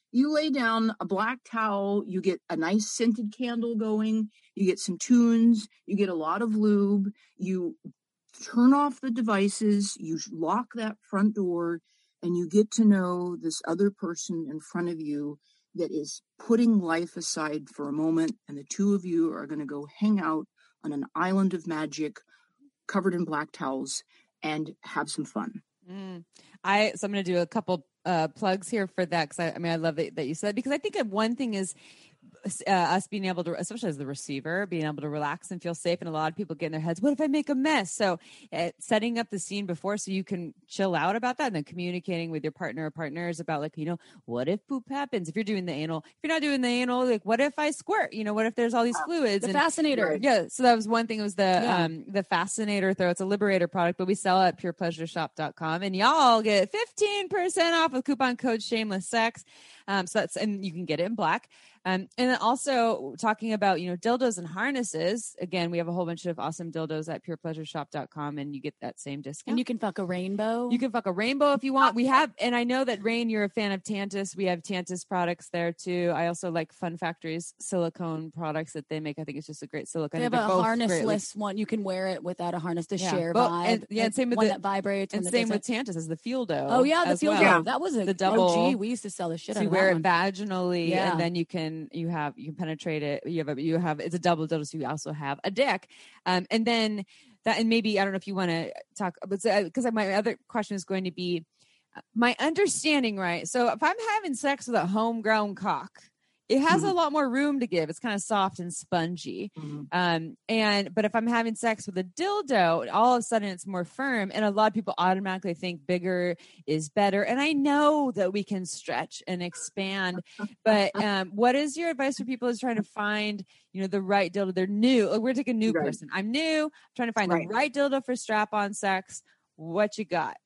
You lay down a black towel, you get a nice scented candle going, you get some tunes, you get a lot of lube, you turn off the devices, you lock that front door, and you get to know this other person in front of you that is putting life aside for a moment, and the two of you are going to go hang out on an island of magic covered in black towels and have some fun. Mm. I so I'm going to do a couple uh, plugs here for that because I, I mean I love it that you said, because I think one thing is uh, us being able to, especially as the receiver, being able to relax and feel safe. And a lot of people get in their heads, what if I make a mess? So uh, setting up the scene before so you can chill out about that, and then communicating with your partner or partners about, like, you know, what if poop happens? If you're doing the anal, if you're not doing the anal, like, what if I squirt? You know, what if there's all these fluids? The and, fascinator. Yeah. So that was one thing. It was the, Yeah. um, the fascinator throw. It's a Liberator product, but we sell it at pure pleasure shop dot com, and y'all get fifteen percent off with coupon code shameless sex. Um, so that's, and you can get it in black. Um, and then also talking about, you know, dildos and harnesses. Again, we have a whole bunch of awesome dildos at pure pleasure shop dot com, and you get that same discount. And you can fuck a rainbow. You can fuck a rainbow if you want. We have, and I know that Rain, you're a fan of Tantus. We have Tantus products there too. I also like Fun Factory's silicone products that they make. I think it's just a great silicone. They have They're a both harnessless great. one. You can wear it without a harness. The Yeah. share Both- vibe. and- yeah, and same with one the- that vibrates. And one that same with doesn't. Tantus as the Fieldo. Oh yeah, the as field well. Yeah. that was a The double- O G. We used to sell the shit So out you of wear that it one. vaginally, Yeah. and then you can you have you can penetrate it. You have a, you have it's a double dildo, so you also have a dick, um, and then that, and maybe I don't know if you want to talk, but because my other question is going to be my understanding, right? So if I'm having sex with a homegrown cock, it has Mhm. a lot more room to give. It's kind of soft and spongy. Mhm. Um, and, but if I'm having sex with a dildo, all of a sudden it's more firm. And a lot of people automatically think bigger is better. And I know that we can stretch and expand, but, um, what is your advice for people who's trying to find, you know, the right dildo? They're new. Like, we're taking a new Right. person. I'm new. I'm trying to find Right. the right dildo for strap-on sex. What you got?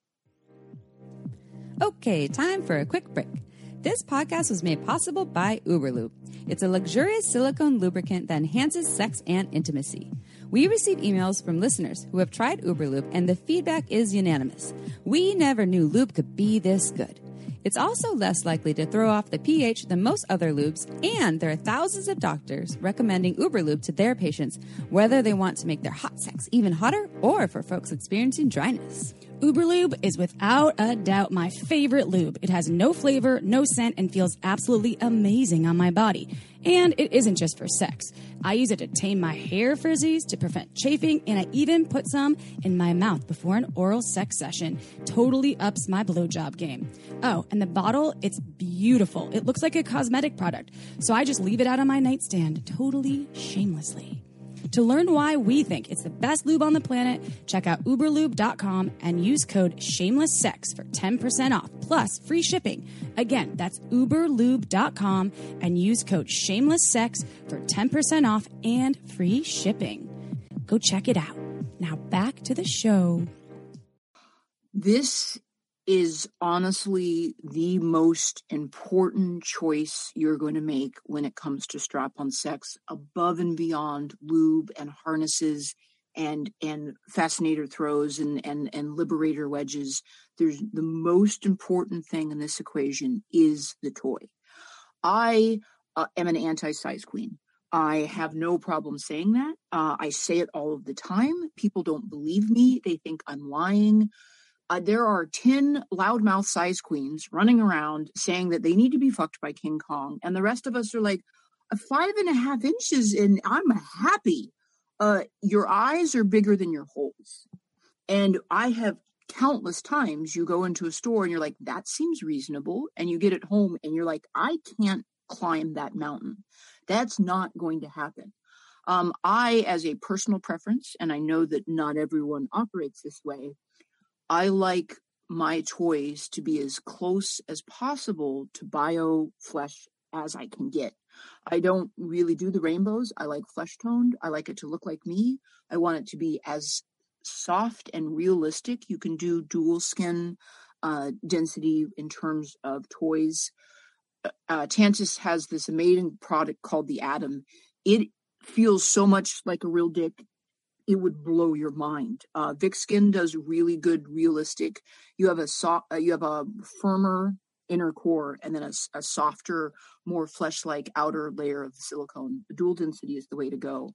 Okay, time for a quick break. This podcast was made possible by Uberlube. It's a luxurious silicone lubricant that enhances sex and intimacy. We receive emails from listeners who have tried Uberlube, and the feedback is unanimous. We never knew lube could be this good. It's also less likely to throw off the pH than most other lubes, and there are thousands of doctors recommending Uberlube to their patients, whether they want to make their hot sex even hotter or for folks experiencing dryness. Uberlube is without a doubt my favorite lube. It has no flavor, no scent, and feels absolutely amazing on my body. And it isn't just for sex. I use it to tame my hair frizzies, to prevent chafing, and I even put some in my mouth before an oral sex session. Totally ups my blowjob game. Oh, and the bottle, it's beautiful. It looks like a cosmetic product. So I just leave it out on my nightstand, totally shamelessly. To learn why we think it's the best lube on the planet, check out uberlube dot com and use code SHAMELESSSEX for ten percent off, plus free shipping. Again, that's uberlube dot com and use code SHAMELESSSEX for ten percent off and free shipping. Go check it out. Now back to the show. This is honestly the most important choice you're going to make when it comes to strap-on sex, above and beyond lube and harnesses and and fascinator throws and and and liberator wedges. There's the most important thing in this equation is the toy. I uh, am an anti-size queen. I have no problem saying that. Uh, I say it all of the time. People don't believe me. They think I'm lying. Uh, there are ten loudmouth size queens running around saying that they need to be fucked by King Kong. And the rest of us are like, five and a half inches and I'm happy. Uh, your eyes are bigger than your holes. And I have countless times you go into a store and you're like, that seems reasonable. And you get it home and you're like, I can't climb that mountain. That's not going to happen. Um, I, as a personal preference, and I know that not everyone operates this way, I like my toys to be as close as possible to bio flesh as I can get. I don't really do the rainbows. I like flesh toned. I like it to look like me. I want it to be as soft and realistic. You can do dual skin uh, density in terms of toys. Uh, Tantus has this amazing product called the Atom. It feels so much like a real dick. It would blow your mind. Uh, Vic Skin does really good realistic. You have a soft, uh, you have a firmer inner core and then a, a softer, more flesh-like outer layer of silicone. The dual density is the way to go.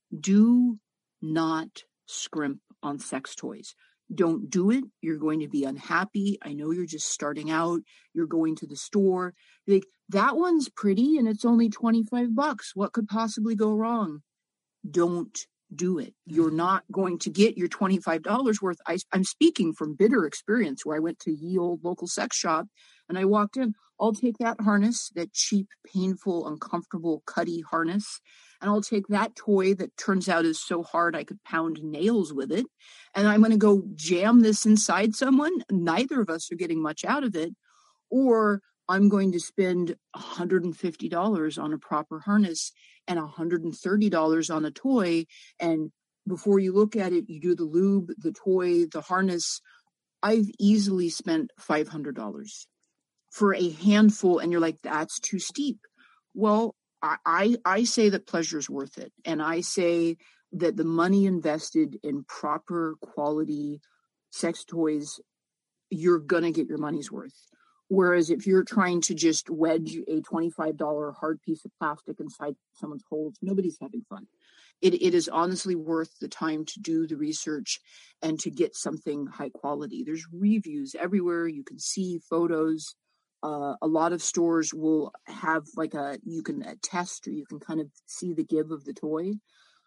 Do not scrimp on sex toys. Don't do it. You're going to be unhappy. I know you're just starting out. You're going to the store. Like, that one's pretty and it's only twenty-five bucks. What could possibly go wrong? Don't do it. You're not going to get your twenty-five dollars worth. I, I'm speaking from bitter experience where I went to ye old local sex shop and I walked in. I'll take that harness, that cheap, painful, uncomfortable, cutty harness, and I'll take that toy that turns out is so hard I could pound nails with it, and I'm going to go jam this inside someone. Neither of us are getting much out of it. Or I'm going to spend one hundred fifty dollars on a proper harness and one hundred thirty dollars on a toy. And before you look at it, you do the lube, the toy, the harness. I've easily spent five hundred dollars for a handful. And you're like, that's too steep. Well, I, I, I say that pleasure is worth it. And I say that the money invested in proper quality sex toys, you're going to get your money's worth. Whereas if you're trying to just wedge a twenty-five dollars hard piece of plastic inside someone's holes, nobody's having fun. It, it is honestly worth the time to do the research and to get something high quality. There's reviews everywhere. You can see photos. Uh, a lot of stores will have like a, you can test or you can kind of see the give of the toy.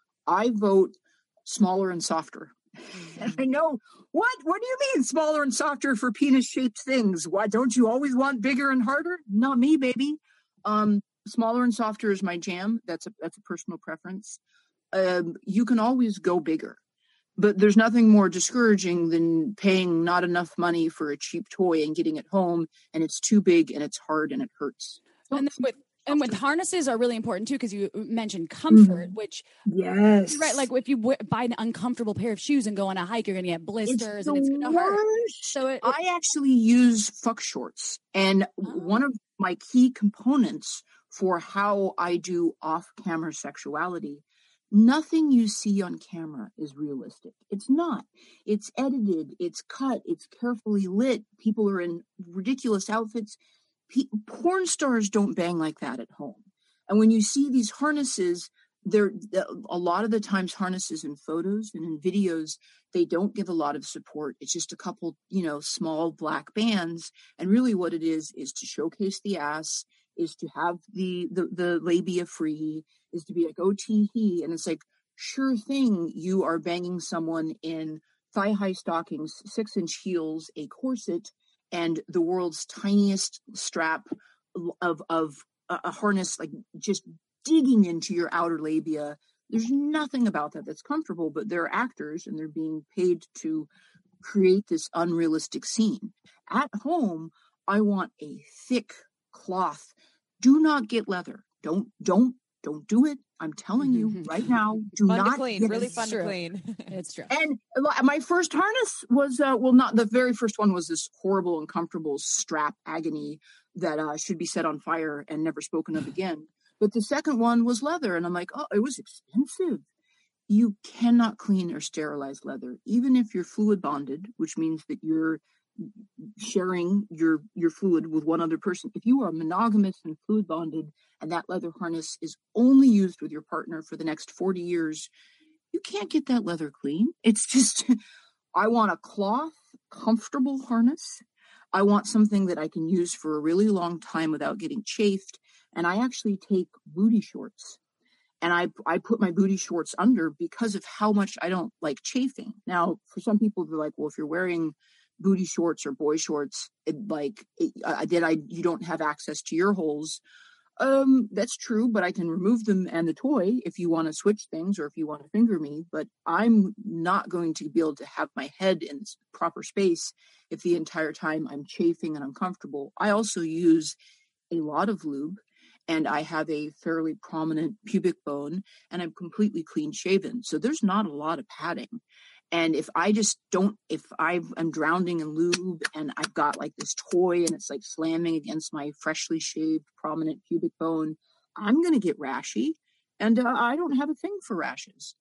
I vote smaller and softer. And I know, what? What do you mean smaller and softer for penis-shaped things? Why don't you always want bigger and harder? Not me, baby. Um, smaller and softer is my jam. That's a that's a personal preference. Um, you can always go bigger, but there's nothing more discouraging than paying not enough money for a cheap toy and getting it home and it's too big and it's hard and it hurts. And then with and with harnesses are really important too, because you mentioned comfort, mm-hmm. which yes, right. Like if you w- buy an uncomfortable pair of shoes and go on a hike, you're going to get blisters it's and it's going to hurt. So it, it, I actually use fuck shorts, and oh. one of my key components for how I do off-camera sexuality. Nothing you see on camera is realistic. It's not. It's edited. It's cut. It's carefully lit. People are in ridiculous outfits. P- porn stars don't bang like that at home. And when you see these harnesses, they're a lot of the times harnesses in photos and in videos, they don't give a lot of support. It's just a couple, you know, small black bands. And really what it is, is to showcase the ass, is to have the, the, the labia free, is to be like, oh, tee hee. And it's like, sure thing, you are banging someone in thigh-high stockings, six-inch heels, a corset, and the world's tiniest strap of of a, a harness, like just digging into your outer labia. There's nothing about that that's comfortable, but they're actors and they're being paid to create this unrealistic scene. At home, I want a thick cloth. Do not get leather. Don't, don't, don't do it. I'm telling you right now, do fun not to clean. Get really it. fun to clean. It's true. And my first harness was, uh, well, not the very first one was this horrible, uncomfortable strap agony that uh, should be set on fire and never spoken of again. But the second one was leather. And I'm like, oh, it was expensive. You cannot clean or sterilize leather, even if you're fluid bonded, which means that you're sharing your your fluid with one other person. If you are monogamous and fluid bonded and that leather harness is only used with your partner for the next forty years, you can't get that leather clean. It's just, I want a cloth, comfortable harness. I want something that I can use for a really long time without getting chafed. And I actually take booty shorts and I I put my booty shorts under because of how much I don't like chafing. Now, for some people, they're like, well, if you're wearing booty shorts or boy shorts, it, like it, uh, that I you don't have access to your holes. Um, that's true, but I can remove them and the toy if you want to switch things or if you want to finger me. But I'm not going to be able to have my head in this proper space if the entire time I'm chafing and uncomfortable. I also use a lot of lube, and I have a fairly prominent pubic bone, and I'm completely clean shaven. So there's not a lot of padding. And if I just don't, if I've, I'm drowning in lube and I've got like this toy and it's like slamming against my freshly shaved prominent pubic bone, I'm going to get rashy. And uh, I don't have a thing for rashes.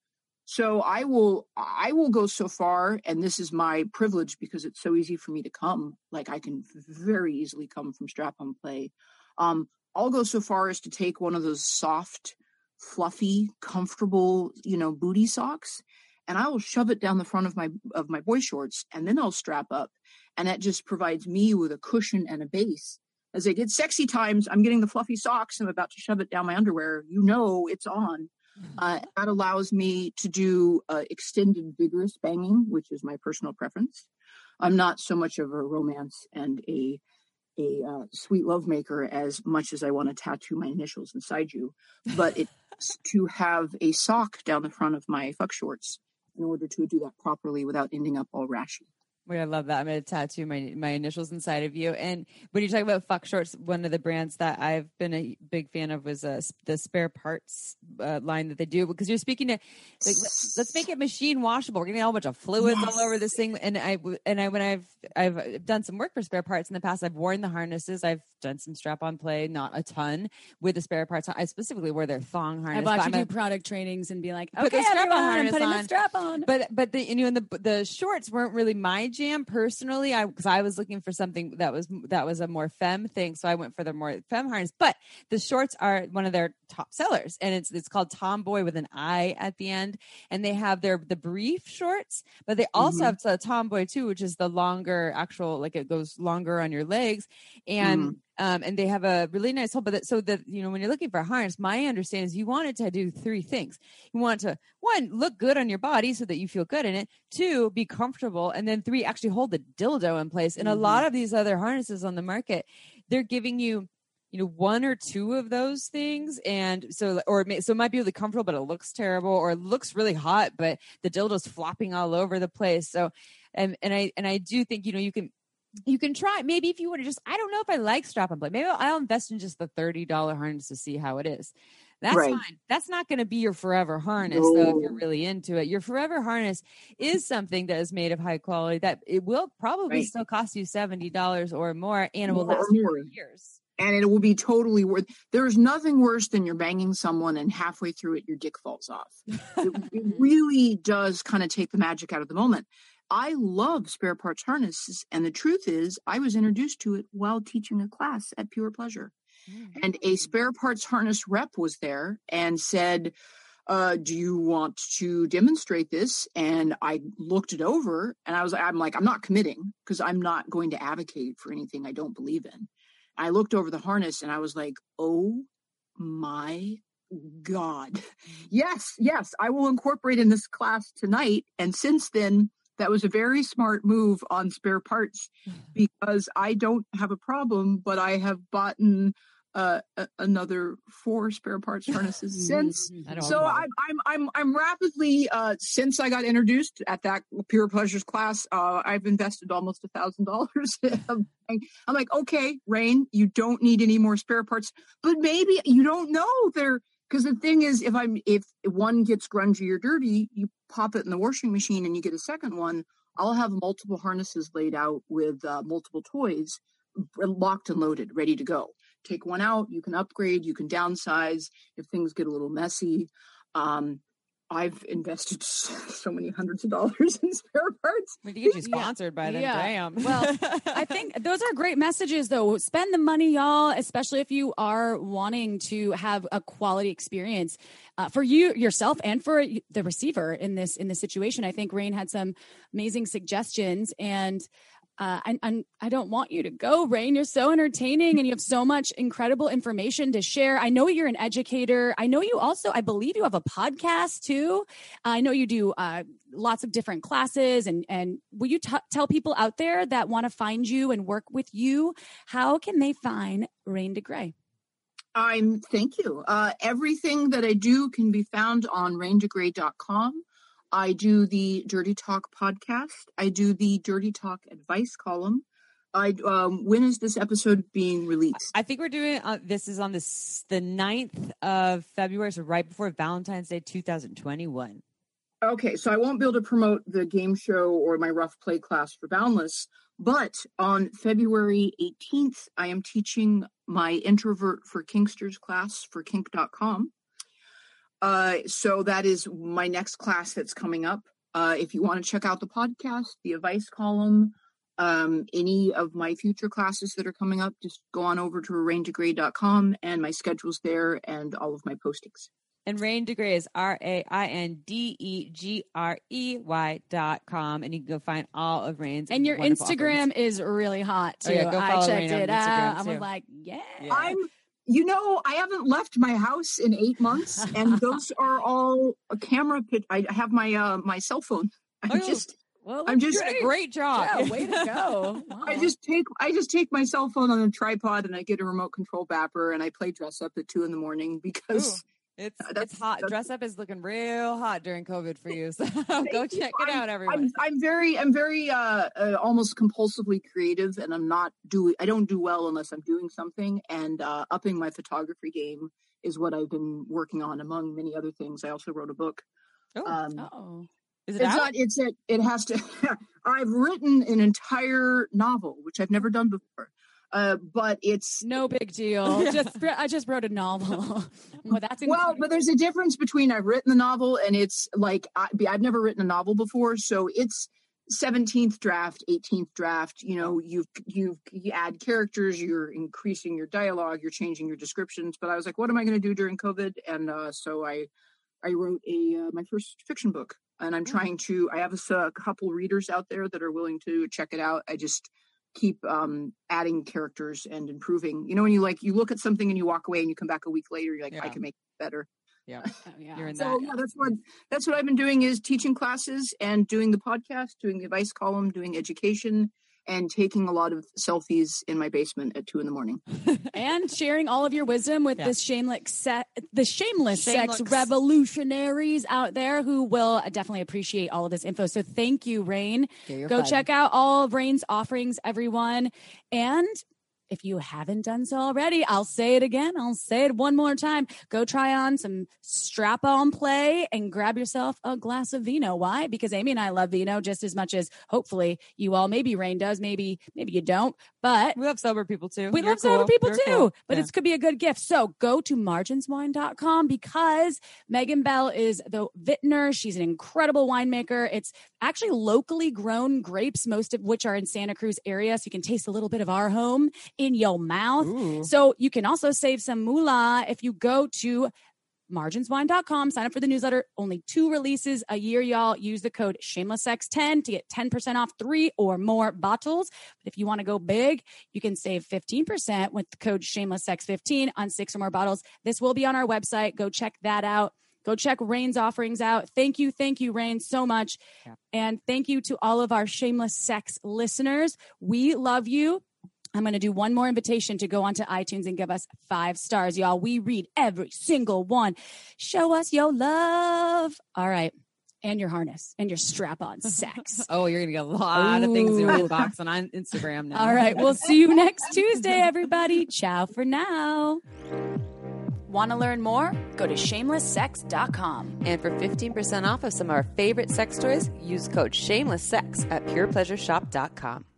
So I will, I will go so far, and this is my privilege because it's so easy for me to come. Like I can very easily come from strap-on play. Um, I'll go so far as to take one of those soft, fluffy, comfortable, you know, booty socks, and I will shove it down the front of my of my boy shorts, and then I'll strap up, and that just provides me with a cushion and a base. As I did sexy times, I'm getting the fluffy socks. I'm about to shove it down my underwear. You know it's on. Uh, that allows me to do uh, extended, vigorous banging, which is my personal preference. I'm not so much of a romance and a a uh, sweet love maker as much as I want to tattoo my initials inside you, but it's to have a sock down the front of my fuck shorts in order to do that properly without ending up all rashy. Wait, I love that. I'm going to tattoo my my initials inside of you. And when you talk about fuck shorts, one of the brands that I've been a big fan of was uh, the Spare Parts uh, line that they do. Because you're speaking to, like, let's make it machine washable. We're getting a whole bunch of fluids yes. all over this thing. And I and I when I've I've done some work for Spare Parts in the past, I've worn the harnesses. I've done some strap-on play, not a ton, with the Spare Parts. I specifically wear their thong harness. I watch you do a, product trainings and be like, put okay, the strap-on everyone, harness I'm putting on. the strap on. But but the you know and the the shorts weren't really my jam personally. I because I was looking for something that was that was a more femme thing, so I went for the more femme harness. But the shorts are one of their top sellers, and it's it's called Tomboy with an I at the end. And they have their the brief shorts, but they also mm-hmm. have a Tomboy too, which is the longer actual, like it goes longer on your legs, and. Mm-hmm. Um, and they have a really nice hole, but that, so that, you know, when you're looking for a harness, my understanding is you want it to do three things. You want to, one, look good on your body so that you feel good in it. Two, be comfortable. And then three, actually hold the dildo in place. And mm-hmm. a lot of these other harnesses on the market, they're giving you, you know, one or two of those things. And so, or it may, so it might be really comfortable, but it looks terrible, or it looks really hot, but the dildo's flopping all over the place. So, and, and I, and I do think, you know, you can, You can try, maybe if you want to just, I don't know if I like strap and play. Maybe I'll, I'll invest in just the thirty dollars harness to see how it is. That's right. Fine. That's not going to be your forever harness, no. though, if you're really into it. Your forever harness is something that is made of high quality, that it will probably right. still cost you seventy dollars or more, and it will last for years. And it will be totally worth. There's nothing worse than you're banging someone and halfway through it, your dick falls off. it, it really does kind of take the magic out of the moment. I love Spare Parts harnesses, and the truth is I was introduced to it while teaching a class at Pure Pleasure. Mm-hmm. And a Spare Parts harness rep was there and said, uh, do you want to demonstrate this? And I looked it over, and I was I'm like, I'm not committing because I'm not going to advocate for anything I don't believe in. I looked over the harness, and I was like, oh my God. Yes, yes, I will incorporate in this class tonight. And since then, that was a very smart move on Spare Parts, because I don't have a problem, but I have bought uh, a, another four Spare Parts harnesses since. So I'm, I'm, I'm, I'm rapidly, uh, since I got introduced at that Pure Pleasures class, uh, I've invested almost a thousand dollars. I'm like, okay, Rain, you don't need any more spare parts, but maybe you don't know they're. Because the thing is, if I'm if one gets grungy or dirty, you pop it in the washing machine and you get a second one. I'll have multiple harnesses laid out with uh, multiple toys, locked and loaded, ready to go. Take one out, you can upgrade, you can downsize if things get a little messy. Um, I've invested so many hundreds of dollars in Spare Parts. We need to get you sponsored yeah. by them. Yeah. Damn. Well, I think those are great messages, though. Spend the money, y'all, especially if you are wanting to have a quality experience uh, for you yourself and for the receiver in this in this situation. I think Rain had some amazing suggestions, and Uh, and, and I don't want you to go, Rain. You're so entertaining and you have so much incredible information to share. I know you're an educator. I know you also, I believe you have a podcast too. I know you do uh, lots of different classes. And, and will you t- tell people out there that want to find you and work with you, how can they find Rain DeGrey? I'm, thank you. Uh, everything that I do can be found on rain de grey dot com. I do the Dirty Talk podcast. I do the Dirty Talk advice column. I um, when is this episode being released? I think we're doing uh, this is on this the ninth of February, so right before Valentine's Day, two thousand twenty-one. Okay, so I won't be able to promote the game show or my rough play class for Boundless, but on February eighteenth, I am teaching my Introvert for Kinksters class for kink dot com. Uh, so that is my next class that's coming up. Uh, if you want to check out the podcast, the advice column, um, any of my future classes that are coming up, just go on over to rain degree dot com and my schedule's there and all of my postings. And Rain Degree is R A I N D E G R E Y dot com. And you can go find all of Rain's. And your wonderful Instagram offerings. is really hot, too. Oh, yeah, go I follow checked Rain on it Instagram, out. I too. was like, yeah. Yeah. I'm, you know, I haven't left my house in eight months, and those are all a camera pic. I have my uh, my cell phone. I'm Oh, just, Well, I'm just, You're doing a great job. yeah, way to go. Wow. I just take, I just take my cell phone on a tripod, and I get a remote control bapper, and I play dress up at two in the morning because. Ooh. It's That's- it's hot. that's- Dress up is looking real hot during COVID for you. So go check it out, everyone. I'm, I'm very, I'm very, uh, uh, almost compulsively creative, and I'm not do, I don't do well unless I'm doing something. And uh, upping my photography game is what I've been working on, among many other things. I also wrote a book. Oh. Um, Oh. Is it it's out? not. It's it. It has to. I've written an entire novel, which I've never done before. Uh, but it's No big deal. Just I just wrote a novel. Well, that's well, incredible. but there's a difference between I've written the novel and it's like I, I've never written a novel before, so it's seventeenth draft, eighteenth draft. You know, you've you've you add characters, you're increasing your dialogue, you're changing your descriptions. But I was like, what am I going to do during COVID? And uh, so I I wrote a uh, my first fiction book, and I'm trying to. I have a, a couple readers out there that are willing to check it out. I just keep um adding characters and improving. You know, when you like you look at something and you walk away and you come back a week later, you're like, Yeah. I can make it better. Yeah. Oh, yeah. You're in So that. yeah, that's what that's what I've been doing is teaching classes and doing the podcast, doing the advice column, doing education, and taking a lot of selfies in my basement at two in the morning. And sharing all of your wisdom with Yeah. this shameless se- the shameless, Shameless. sex revolutionaries out there who will definitely appreciate all of this info. So thank you, Rain. Yeah, you're Go fun. check out all of Rain's offerings, everyone. And if you haven't done so already, I'll say it again. I'll say it one more time. Go try on some strap-on play and grab yourself a glass of vino. Why? Because Amy and I love vino just as much as hopefully you all. Maybe Rain does. Maybe maybe you don't. But We love sober people too. we You're love sober cool. people You're too, cool. but Yeah. it could be a good gift. So go to margins wine dot com because Megan Bell is the vintner. She's an incredible winemaker. It's actually locally grown grapes, most of which are in Santa Cruz area. So you can taste a little bit of our home in your mouth. Ooh. So you can also save some moolah if you go to margins wine dot com, sign up for the newsletter. Only two releases a year, y'all. Use the code shameless sex ten to get ten percent off three or more bottles. But if you want to go big, you can save fifteen percent with the code shameless sex fifteen on six or more bottles. This will be on our website. Go check that out. Go check Rain's offerings out. Thank you. Thank you, Rain, so much. Yeah. And thank you to all of our Shameless Sex listeners. We love you. I'm going to do one more invitation to go onto iTunes and give us five stars, y'all. We read every single one. Show us your love. All right. And your harness and your strap-on sex. Oh, you're gonna get a lot of things in your Ooh. inbox on on Instagram now. All right. We'll see you next Tuesday, everybody. Ciao for now. Want to learn more? Go to shameless sex dot com. And for fifteen percent off of some of our favorite sex toys, use code shameless sex at pure pleasure shop dot com.